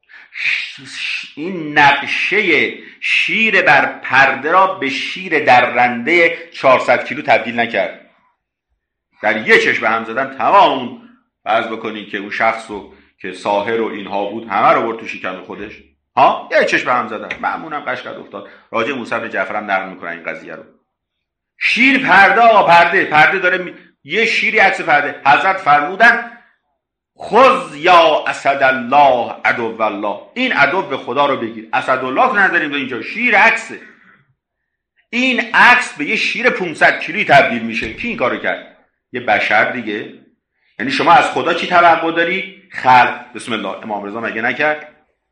این نقشه شیر بر پرده را به شیر درنده 400 کیلو تبدیل نکرد؟ در یه چشم به هم زدن تمام فرض بکنید که اون شخص رو که ساحر و اینها بود همه رو برد تو شکم خودش. یه چشم به هم زدن. مأمونم قشقد افتاد. راجع موسی بن جعفر هم نقل میکنن این قضیه رو. شیر پرده، پرده داره یه شیری عکس پرده. حضرت فرمودن خذ یا اسد الله عدو الله، این عدو به خدا رو بگیر. اسد الله که نداریم دو اینجا، شیر عکسه. این عکس به یه شیر 500 کیلویی تبدیل میشه. کی این کارو کرد؟ یه بشر دیگه. یعنی شما از خدا چی توقع داری؟ خلق. بسم الله. امام رضا مگه نکرد؟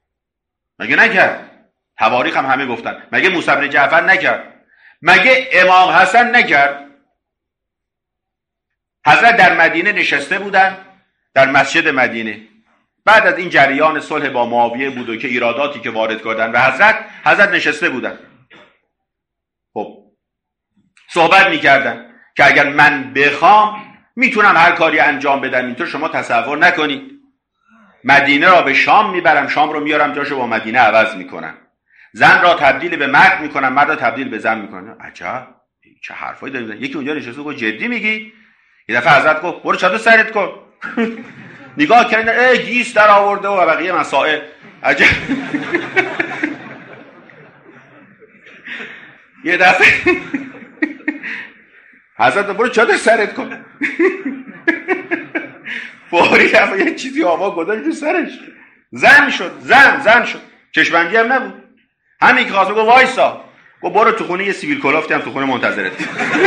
تواریخ هم همه گفتن. مگه موسی بن جعفر نکرد؟ مگه امام حسن نکرد؟ حضرت در مدینه نشسته بودن، در مسجد مدینه، بعد از این جریان صلح با معاویه بود و که ایراداتی که وارد کردن و حضرت نشسته بودن. خب صحبت میکردن که اگر من بخوام میتونم هر کاری انجام بدم. اینطور شما تصور نکنید. مدینه را به شام میبرم، شام رو میارم جاشو با مدینه عوض میکنم، زن را تبدیل به مرد میکنم، مرد را تبدیل به زن میکنم. عجب چه حرفایی داری میزنی. یکی اونجا نشسته گفت جدی میگی؟ یه دفعه حضرت گفت برو چادر سرت کن. نگاه کردن گیس در آورده و بقیه مسائل. عجب. یه دفعه حضرت برو چادر سرت کن. فوری دفعه یه چیزی آوا گذاشت تو سرش، زن شد. چشمندی هم نبود، همین که خواسته گفت وایسا، گفت برو تو خونه، یه سیبیل کلافتی هم تو خونه منتظرت.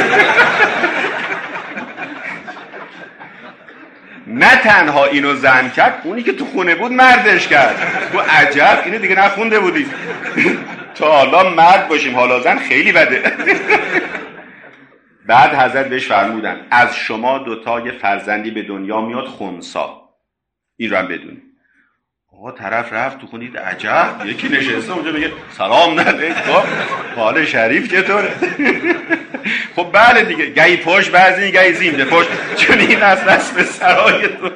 نه تنها اینو زن کرد، اونی که تو خونه بود مردش کرد. گفت عجب، اینو دیگه نخونده بودی. تا حالا مرد باشیم، حالا زن خیلی بده. بعد حضرت بهش فرمودن از شما دوتا یه فرزندی به دنیا میاد خنثی، این رو هم بدونی. آقا طرف رفت تو خونه، عجب، یکی نشسته اونجا میگه سلام علیکم، حال شریف چطوره؟ خب بله دیگه، گهی پشت بعضی گهی زین به پشت، چون این از رسم سرای تو.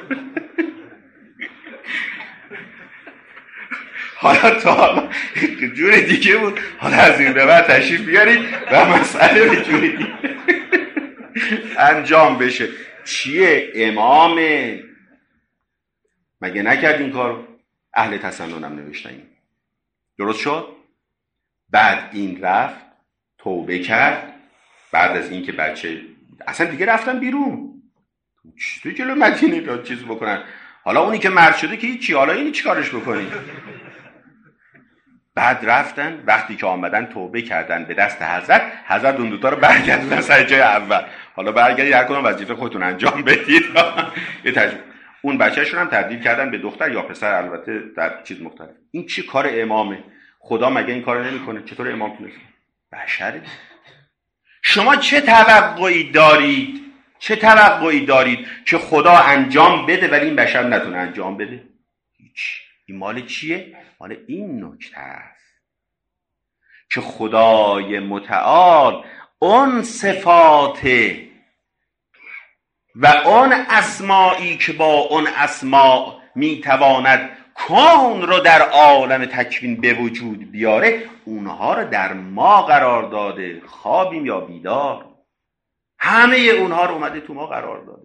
حالا تا جور دیگه بود، حالا از این به بعد تشریف بیارید و مسئله به جوری دیگه انجام بشه. چیه؟ امامه، مگه نکرد این کارو؟ اهل تسننم نوشتن این. درست شد؟ بعد این رفت توبه کرد، بعد از این که بچه اصلا دیگه رفتن بیرون تو جلو مدینه را چیز بکنن. حالا اونی که مرد شده که هیچی، حالا اینی چی کارش بکنی؟ بعد رفتن، وقتی که آمدن توبه کردن به دست حضرت اون دوتا رو برگردوندن سر جای اول. حالا برگردید هر کدوم وظیفه خودتون انجام بدید. یه تجربه. اون بچه‌شون هم تبدیل کردن به دختر یا پسر، البته در چیز مختلف. این چی کار امامه؟ خدا مگه این کارو نمی‌کنه؟ چطور امام تونست؟ بشره. شما چه توقعی دارید که خدا انجام بده ولی این بشر نتونه انجام بده؟ هیچ. این مال چیه؟ مال این نکته است که خدای متعال اون صفات و اون اسمایی که با اون اسما میتواند کون رو در عالم تکوین به وجود بیاره، اونها رو در ما قرار داده، خوابیم یا بیدار، همه اونها رو اومده تو ما قرار داده.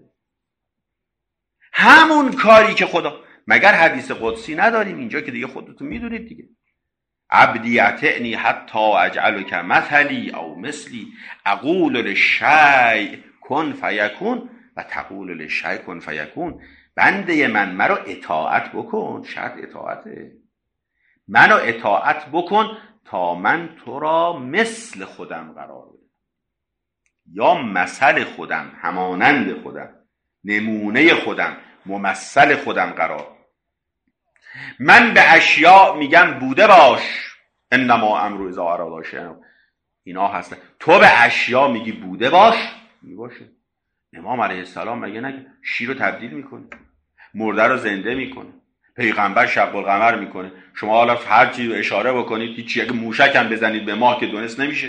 همون کاری که خدا، مگر حدیث قدسی نداریم اینجا که دیگه خودتون میدونید دیگه، عبدی اطعنی حتی اجعلک مثلی او مثلی اقول للشیء کن فیکون و تقول للشیء کن فیکون. بنده من مرا اطاعت بکن، شرط اطاعته، منو اطاعت بکن تا من تو را مثل خودم قرار بدم، یا مثل خودم، همانند خودم، نمونه خودم، ممثل خودم قرار. من به اشیاء میگم بوده باش، انما امرو اذا اراد شیئا، اینا هستن. تو به اشیاء میگی بوده باش، میباشه. امام علیه السلام مگه نه شیر رو تبدیل میکنه، مرده رو زنده میکنه، پیغمبر شق القمر میکنه. شما حالا هر چی رو اشاره بکنید هیچ، اگه موشک هم بزنید به ماه که دونست نمیشه.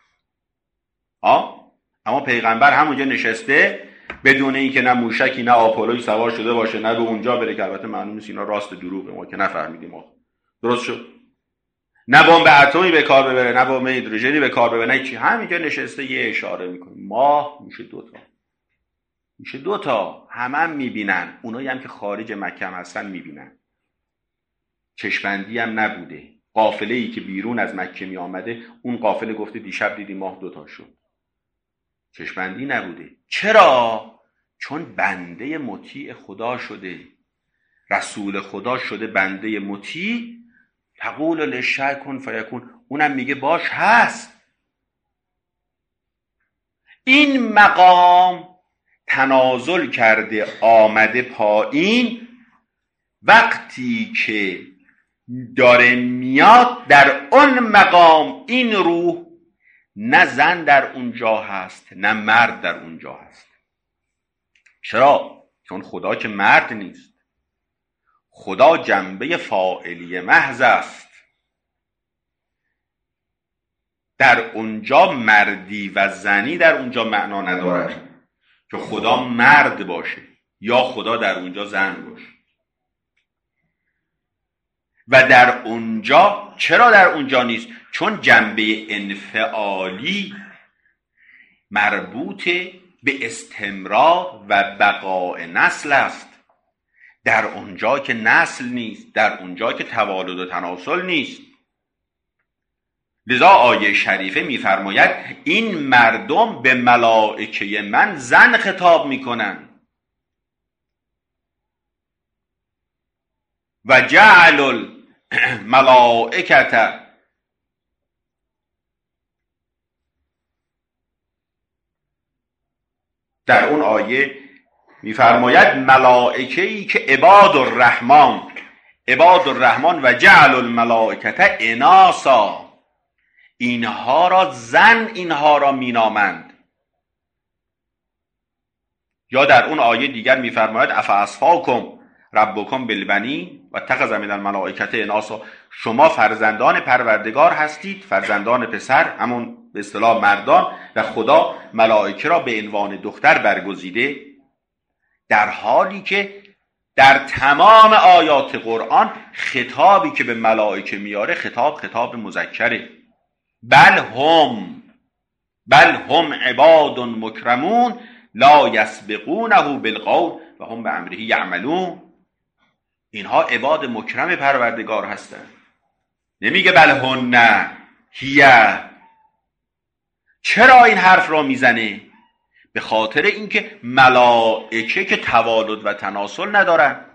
اما پیغمبر همونجا نشسته بدون اینکه نه موشکی نه آپولوی سوار شده باشه، نه به اونجا بره، که البته معلوم نیست اینا راست دروغه، ما که نفهمیدیم. ما درست شد، نه بمب اتمی به کار ببره، نه بمب هیدروژنی به کار ببره، نه چی، همینجا نشسته یه اشاره میکنه. ماه میشه دوتا، همه میبینن، اونایی هم که خارج مکه هستن میبینن. چشمندی هم نبوده، قافله ای که بیرون از مکه می آمده، اون قافله گفته دیشب دیدی ماه دوتا شد. چشمندی نبوده. چرا؟ چون بنده مطیع خدا شده، رسول خدا شده بنده مطیع. تقول للشیء کن فیکون، اونم میگه باش هست. این مقام تنازل کرده آمده پایین، وقتی که داره میاد در اون مقام این روح، نه زن در اونجا هست نه مرد در اونجا هست. چرا؟ چون خدا که مرد نیست، خدا جنبه فاعلی محض است. در اونجا مردی و زنی در اونجا معنا ندارد که خدا مرد باشه یا خدا در اونجا زن باشه. و در اونجا، چرا در اونجا نیست؟ چون جنبه انفعالی مربوط به استمرار و بقاء نسل است. در اونجا که نسل نیست، در اونجا که توالد و تناسل نیست. لذا آیه شریفه میفرماید این مردم به ملائکه من زن خطاب میکنن و جعل الملائکه در اون آیه میفرماید ملائکه‌ای که عباد الرحمن و جعل الملائکه اناسا، اینها را زن اینها را مینامند. یا در اون آیه دیگر میفرماید افاصفاکم ربکم بالبنین و اتخذ من الملائکه اناسا، شما فرزندان پروردگار هستید، فرزندان پسر، همون به اصطلاح مردان، و خدا ملائکه را به عنوان دختر برگزیده، در حالی که در تمام آیات قرآن خطابی که به ملائکه میاره خطاب مذکره. بل هم عباد مکرمون لا یسبقونه بالقول و هم بامره یعملون. اینها عباد مکرم پروردگار هستند. نمیگه بل هن هیه. چرا این حرف را میزنه؟ به خاطر اینکه ملائکه که توالد و تناسل ندارن.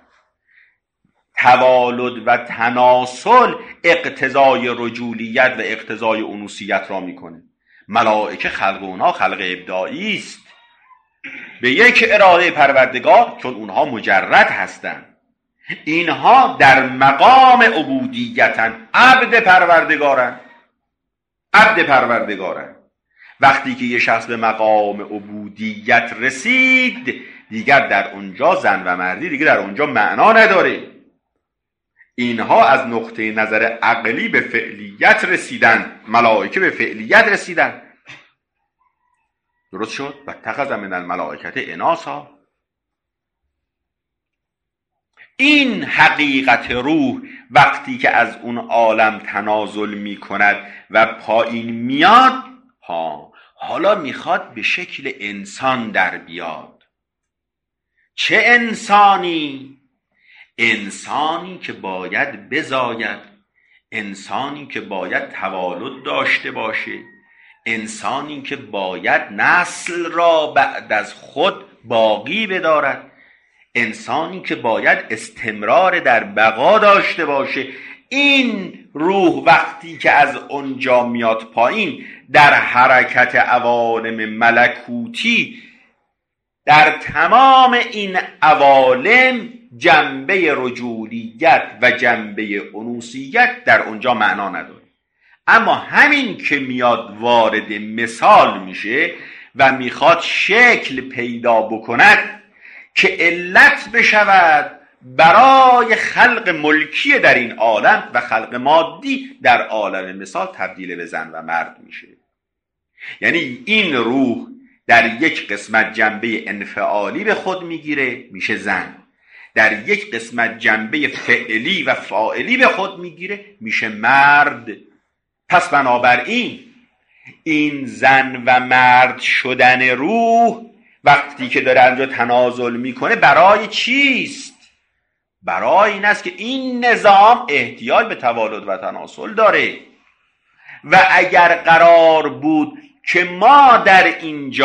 توالد و تناسل اقتضای رجولیت و اقتضای انوثیت را میکنه. ملائکه خلق اونها خلق ابداعی است به یک اراده پروردگار، چون اونها مجرد هستند. اینها در مقام عبودیتن، عبد پروردگارن. وقتی که یه شخص به مقام عبودیت رسید دیگر در اونجا زن و مردی دیگر در اونجا معنا نداره. اینها از نقطه نظر عقلی به فعلیت رسیدن، ملائکه به فعلیت رسیدن. درست شد؟ و اتخذ من الملائکه اناسا. این حقیقت روح وقتی که از اون عالم تنازل می کند و پایین میاد، حالا میخواد به شکل انسان در بیاد. چه انسانی؟ انسانی که باید بزاید، انسانی که باید تولد داشته باشه، انسانی که باید نسل را بعد از خود باقی بدارد، انسانی که باید استمرار در بقا داشته باشه. این روح وقتی که از اونجا میاد پایین، در حرکت عوالم ملکوتی، در تمام این عوالم جنبه رجولیت و جنبه انوثیت در اونجا معنا نداره. اما همین که میاد وارد مثال میشه و میخواد شکل پیدا بکند که علت بشود برای خلق ملکی در این عالم و خلق مادی در عالم مثال تبدیل به زن و مرد میشه. یعنی این روح در یک قسمت جنبه انفعالی به خود میگیره، میشه زن. در یک قسمت جنبه فعلی و فاعلی به خود میگیره، میشه مرد. پس بنابراین این زن و مرد شدن روح وقتی که داره اونجا تنازل میکنه برای چیست؟ برای این است که این نظام احتیاج به توالد و تناسل داره. و اگر قرار بود که ما در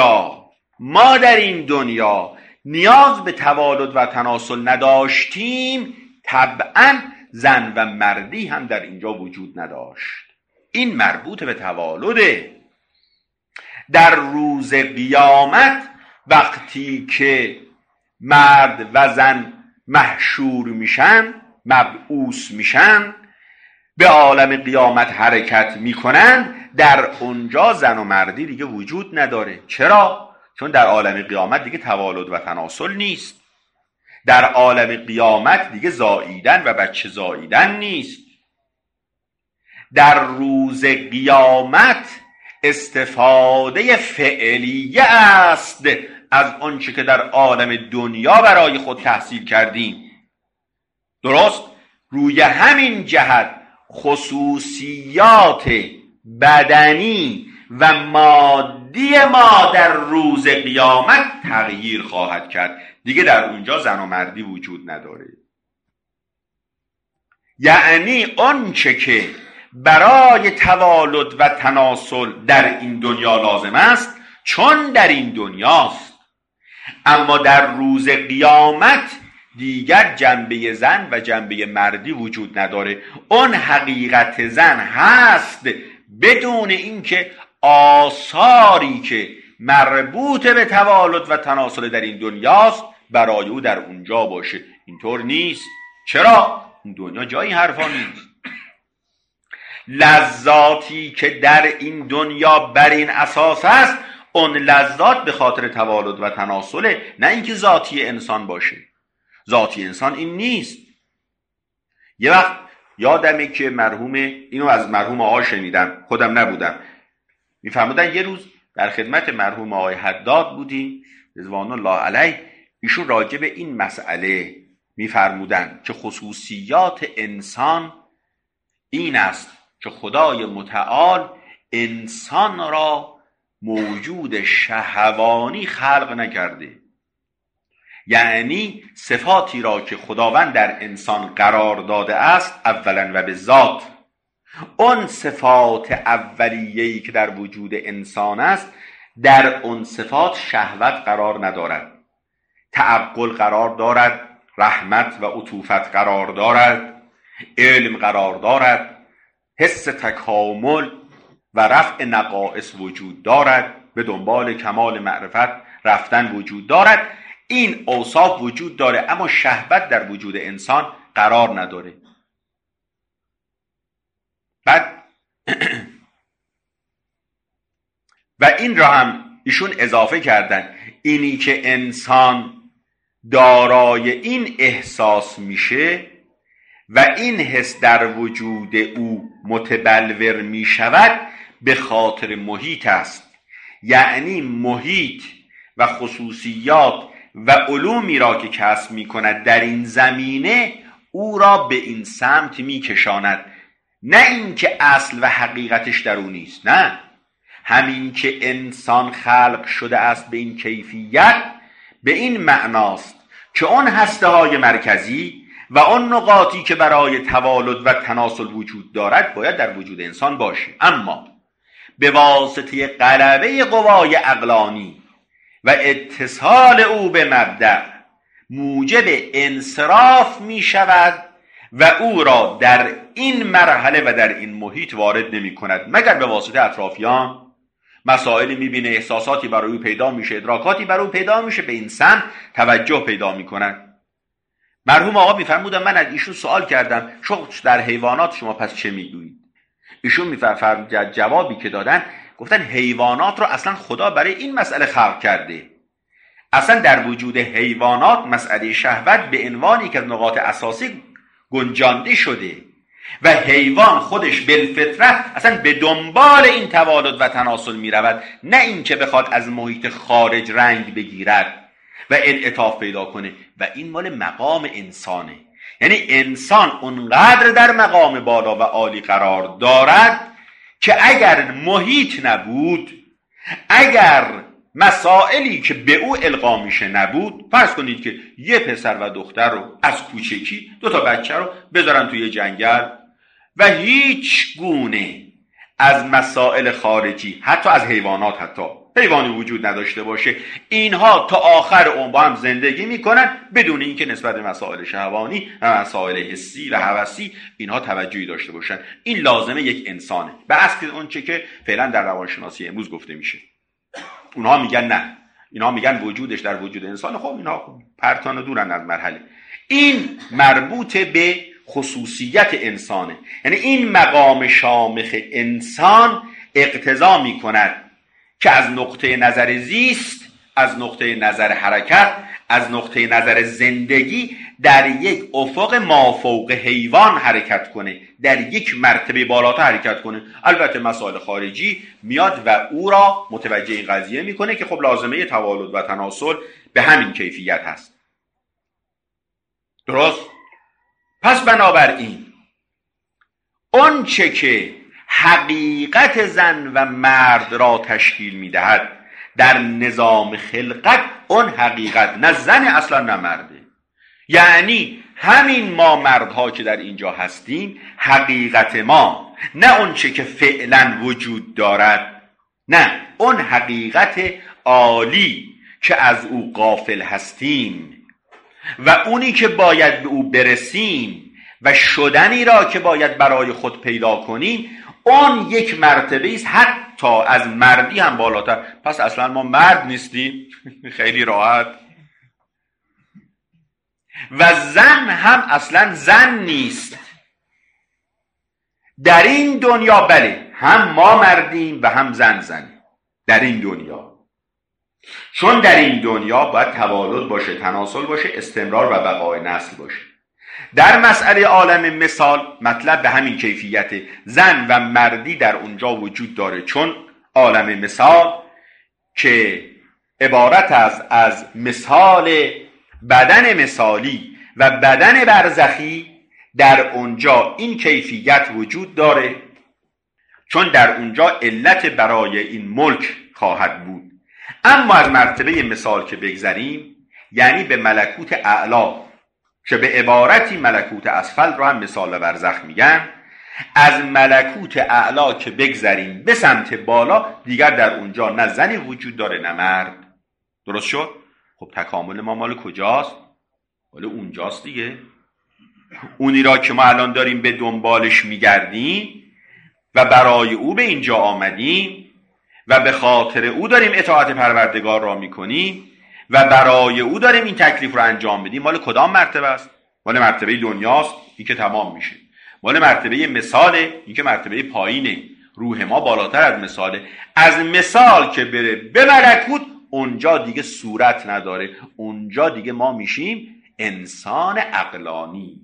این دنیا نیاز به توالد و تناسل نداشتیم، طبعا زن و مردی هم در اینجا وجود نداشت. این مربوط به توالده. در روز قیامت وقتی که مرد و زن محشور میشن، مبعوث میشن، به عالم قیامت حرکت میکنن، در اونجا زن و مردی دیگه وجود نداره. چرا؟ چون در عالم قیامت دیگه توالد و تناسل نیست. در عالم قیامت دیگه زاییدن و بچه زاییدن نیست. در روز قیامت استفاده فعلیه است از آنچه که در عالم دنیا برای خود تحصیل کردیم. درست؟ روی همین جهت خصوصیات بدنی و مادی ما در روز قیامت تغییر خواهد کرد. دیگه در اونجا زن و مردی وجود نداره. یعنی آنچه که برای توالد و تناسل در این دنیا لازم است چون در این دنیاست، اما در روز قیامت دیگر جنبه زن و جنبه مردی وجود نداره. اون حقیقت زن هست بدون اینکه آثاری که مربوط به توالد و تناسل در این دنیاست برای او در اونجا باشه. اینطور نیست. چرا؟ این دنیا جای این حرفا نیست. لذاتی که در این دنیا بر این اساس است، اون لذات به خاطر توالد و تناسله، نه اینکه ذاتی انسان باشه. ذاتی انسان این نیست. یه وقت یادمه که اینو از مرحوم آقا شنیدم، خودم نبودم، میفرمودن یه روز در خدمت مرحوم آقای حداد بودیم رضوان الله علیه، ایشون راجع به این مسئله میفرمودن که خصوصیات انسان این است که خدای متعال انسان را موجود شهوانی خلق نکرده. یعنی صفاتی را که خداوند در انسان قرار داده است اولا و به ذات، اون صفات اولیه‌ای که در وجود انسان است در اون صفات شهوت قرار ندارد، تعقل قرار دارد، رحمت و عطوفت قرار دارد، علم قرار دارد، حس تکامل و رفع نقائص وجود دارد، به دنبال کمال معرفت رفتن وجود دارد. این اوصاف وجود داره، اما شهوت در وجود انسان قرار نداره. بعد و این را هم ایشون اضافه کردن، اینی که انسان دارای این احساس میشه و این حس در وجود او متبلور میشود به خاطر محیط است. یعنی محیط و خصوصیات و علومی را که کسب میکند در این زمینه او را به این سمت میکشاند، نه اینکه اصل و حقیقتش در او نیست. نه، همین که انسان خلق شده است به این کیفیت به این معناست که اون هسته های مرکزی و اون نقاطی که برای توالد و تناسل وجود دارد باید در وجود انسان باشه، اما به واسطه غلبه قوای عقلانی و اتصال او به مبدأ موجب انصراف می شود و او را در این مرحله و در این محیط وارد نمی کند مگر به واسطه اطرافیان. مسائلی می بینه، احساساتی برای او پیدا میشه، ادراکاتی برای او پیدا میشه، به این سمت توجه پیدا می کند. مرحوم آقا میفرمودن من از ایشون سوال کردم شما در حیوانات شما پس چه میگویید؟ ایشون میفرمودن جوابی که دادن گفتن حیوانات رو اصلا خدا برای این مسئله خلق کرده. اصلا در وجود حیوانات مسئله شهوت به عنوانی که از نقاط اساسی گنجانده شده و حیوان خودش بالفطرت اصلا به دنبال این توالد و تناسل می رود، نه این که بخواد از محیط خارج رنگ بگیرد و انعطاف پیدا کنه. و این مال مقام انسانه. یعنی انسان اونقدر در مقام بالا و عالی قرار دارد که اگر محیط نبود، اگر مسائلی که به او القا میشه نبود، فرض کنید که یه پسر و دختر رو از کوچکی 2 تا بچه رو بذارن توی جنگل و هیچ گونه از مسائل خارجی، حتی از حیوانات، حتی حیوانی وجود نداشته باشه، اینها تا آخر عمر با هم زندگی میکنن بدون اینکه نسبت به مسائل شهوانی و مسائل حسی و هوسی اینها توجهی داشته باشن. این لازمه یک انسانه، به اصل اون چه که فعلا در روانشناسی امروز گفته میشه. اونها میگن نه، اینها میگن وجودش در وجود انسان. خب اینها پرتان دورن از مرحله. این مربوط به خصوصیت انسانه. یعنی این مقام شامخ انسان اقتضا میکند که از نقطه نظر زیست، از نقطه نظر حرکت، از نقطه نظر زندگی در یک افق مافوق حیوان حرکت کنه، در یک مرتبه بالاتر حرکت کنه. البته مسائل خارجی میاد و او را متوجه این قضیه میکنه که خب لازمه توالد و تناسل به همین کیفیت هست. درست؟ پس بنابراین اون چه که حقیقت زن و مرد را تشکیل میدهد در نظام خلقت، اون حقیقت نه زن اصلا نه مرده. یعنی همین ما مردها که در اینجا هستیم، حقیقت ما نه اون چه که فعلا وجود دارد، نه اون حقیقت عالی که از او غافل هستیم و اونی که باید به او برسیم و شدنی را که باید برای خود پیدا کنیم، اون یک مرتبه است حتی از مردی هم بالاتر. پس اصلا ما مرد نیستیم؟ خیلی راحت. و زن هم اصلا زن نیست در این دنیا. بله، هم ما مردیم و هم زن در این دنیا، چون در این دنیا باید توالد باشه، تناسل باشه، استمرار و بقای نسل باشه. در مسئله عالم مثال مطلب به همین کیفیت زن و مردی در اونجا وجود داره، چون عالم مثال که عبارت از مثال بدن مثالی و بدن برزخی، در اونجا این کیفیت وجود داره، چون در اونجا علت برای این ملک خواهد بود. اما از مرتبه مثال که بگذریم، یعنی به ملکوت اعلا که به عبارتی ملکوت اسفل رو هم مثال و برزخ میگن، از ملکوت اعلا که بگذریم به سمت بالا، دیگر در اونجا نه زنی وجود داره نه مرد. درست شد؟ خب تکامل ما مال کجاست؟ مال اونجاست دیگه. اونی را که ما الان داریم به دنبالش میگردیم و برای او به اینجا آمدیم و به خاطر او داریم اطاعت پروردگار را میکنیم و برای او داریم این تکلیف رو انجام بدیم، مال کدام مرتبه است؟ مال مرتبه دنیاست، این که تمام میشه. مال مرتبه مثاله، این که مرتبه پایینه. روح ما بالاتر از مثاله. از مثال که بره به ملکوت، اونجا دیگه صورت نداره، اونجا دیگه ما میشیم انسان عقلانی.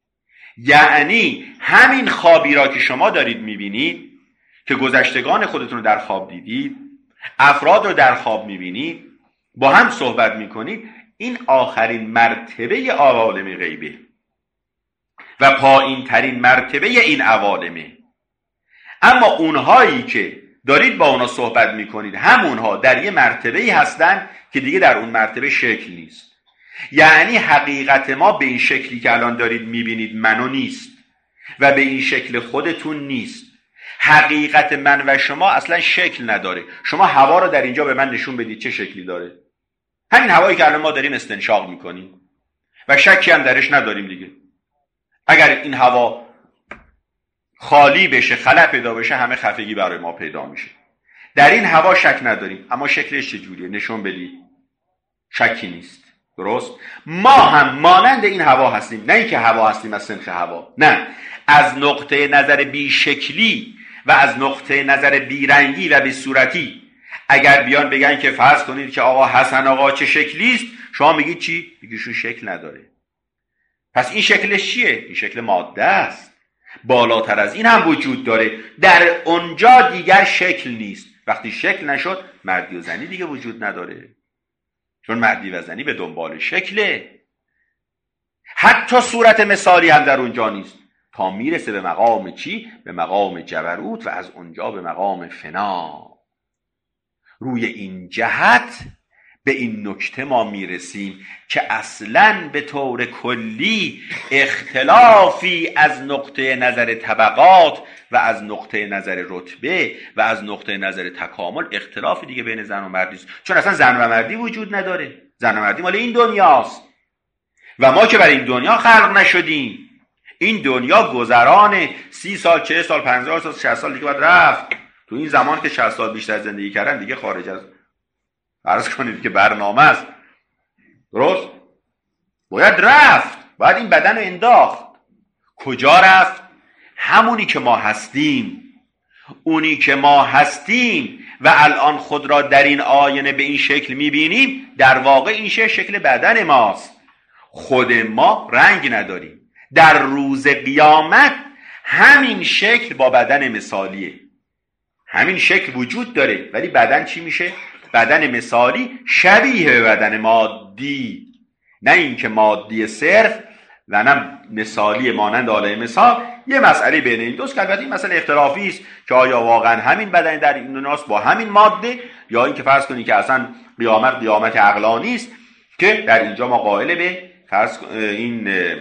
یعنی همین خوابی را که شما دارید میبینید، که گذشتگان خودتون رو در خواب دیدید، افراد رو در خواب میبینید، با هم صحبت میکنید، این آخرین مرتبه عوالم غیبه و پایین ترین مرتبه این عوالمه. اما اونهایی که دارید با اونا صحبت میکنید، همونها در یه مرتبه‌ای هستن که دیگه در اون مرتبه شکل نیست. یعنی حقیقت ما به این شکلی که الان دارید میبینید منو نیست و به این شکل خودتون نیست. حقیقت من و شما اصلا شکل نداره. شما هوا رو در اینجا به من نشون بدید چه شکلی داره؟ همین هوایی که الان ما داریم استنشاق میکنیم و شکی هم درش نداریم دیگه. اگر این هوا خالی بشه، خلا پیدا بشه، همه خفگی برای ما پیدا میشه. در این هوا شک نداریم، اما شکلش چجوریه؟ نشون بدید. شکی نیست. درست؟ ما هم مانند این هوا هستیم، نه اینکه هوا هستیم از صنف هوا، نه، از نقطه نظر بی شکلی و از نقطه نظر بی رنگی و بی صورتی. اگر بیان بگن که فرض کنید که آقا حسن آقا چه شکلی است، شما میگید چی؟ میگیشون شکل نداره. پس این شکلش چیه؟ این شکل ماده است. بالاتر از این هم وجود داره. در اونجا دیگر شکل نیست. وقتی شکل نشد، مردی و زنی دیگه وجود نداره، چون مردی و زنی به دنبال شکله. حتی صورت مثالی هم در اونجا نیست تا میرسه به مقام چی؟ به مقام جبروت و از اونجا به مقام فنا. روی این جهت به این نکته ما میرسیم که اصلاً به طور کلی اختلافی از نقطه نظر طبقات و از نقطه نظر رتبه و از نقطه نظر تکامل اختلافی دیگه بین زن و مردی است. چون اصلا زن و مردی وجود نداره. زن و مردی مال این دنیاست و ما که برای این دنیا خلق نشدیم. این دنیا گذران 30 سال، 40 سال، 50 سال، 60 سال دیگه باید رفت. تو این زمان که 60 سال بیشتر زندگی کردن دیگه خارج از فرض کنید که برنامه است. درست؟ باید رفت. باید این بدن رو انداخت. کجا رفت؟ همونی که ما هستیم. اونی که ما هستیم و الان خود را در این آینه به این شکل میبینیم، در واقع این شکل بدن ماست. خود ما رنگ نداریم. در روز قیامت همین شکل با بدن مثالیه. همین شکل وجود داره، ولی بدن چی میشه؟ بدن مثالی شبیه به بدن مادی، نه اینکه مادی صرف و نه مثالی مانند عالم مثال. یه مسئله بین این دوست که البته این مسئله اختلافی است که آیا واقعا همین بدن در این دنیاست با همین ماده، یا اینکه فرض کنید که اصلا قیامت عقلانی است که در اینجا ما قائل به فرض این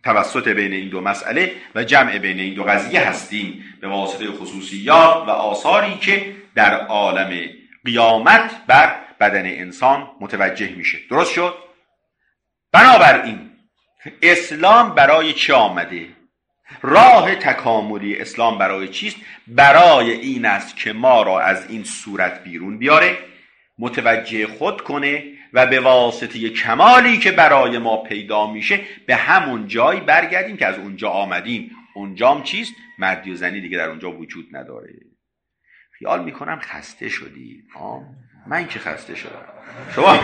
توسط بین این دو مسئله و جمع بین این دو قضیه هستیم به واسطه خصوصیات و آثاری که در عالم قیامت بر بدن انسان متوجه میشه. درست شد؟ بنابراین اسلام برای چه آمده؟ راه تکاملی اسلام برای چیست؟ برای این است که ما را از این صورت بیرون بیاره، متوجه خود کنه و به واسطه کمالی که برای ما پیدا میشه به همون جایی برگردیم که از اونجا آمدیم. اونجام چیست؟ مردی و زنی دیگه در اونجا وجود نداره. خیال میکنم خسته شدی. من که خسته شدم. شما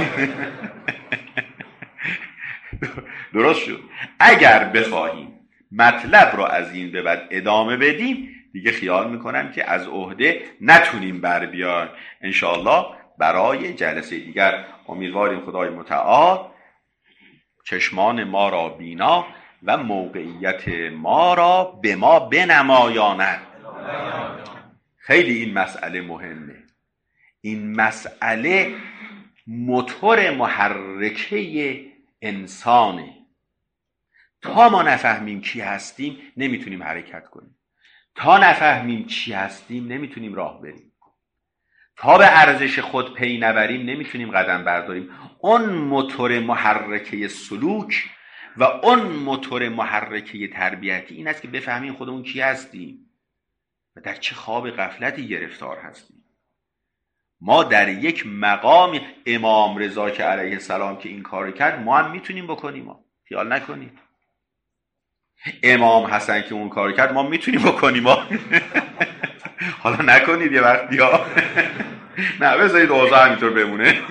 درست شد. اگر بخواهیم مطلب رو از این به بعد ادامه بدیم دیگه خیال میکنم که از عهده نتونیم بر بیایم. انشاءالله برای جلسه دیگر امیدواریم خدای متعال چشمان ما را بینا و موقعیت ما را به ما بنمایاند. خیلی این مسئله مهمه. این مسئله موتور محرکه انسانه. تا ما نفهمیم کی هستیم نمیتونیم حرکت کنیم. تا نفهمیم چی هستیم نمیتونیم راه بریم. تا به ارزش خود پی نبریم نمیتونیم قدم برداریم. اون موتور محرکه سلوک و اون موتور محرکه تربیتی این است که بفهمیم خودمون کی هستیم و در چه خواب غفلتی گرفتار هستیم. ما در یک مقام امام رضا که علیه السلام که این کار کرد ما هم میتونیم بکنیم. ما خیال نکنید. امام حسن که اون کار کرد ما میتونیم بکنیم. حالا نکنید یه وقتی ها نه بذارید اوضاع همینطور بمونه.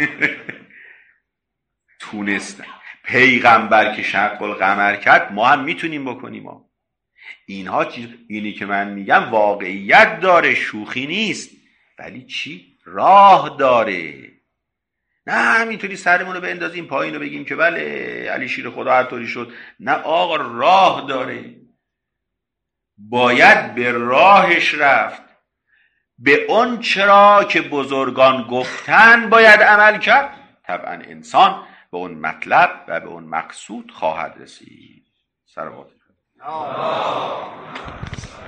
تونستن. پیغمبر که شق القمر کرد ما هم میتونیم بکنیم. اینها اینی که من میگم واقعیت داره، شوخی نیست. ولی چی؟ راه داره. نه همینطوری سرمون رو بندازیم پایین و بگیم که بله علی شیر خدا هر طوری شد. نه آقا، راه داره. باید به راهش رفت. به اون چرا که بزرگان گفتن باید عمل کرد. طبعا انسان به اون مطلب و به اون مقصود خواهد رسید. سلوات.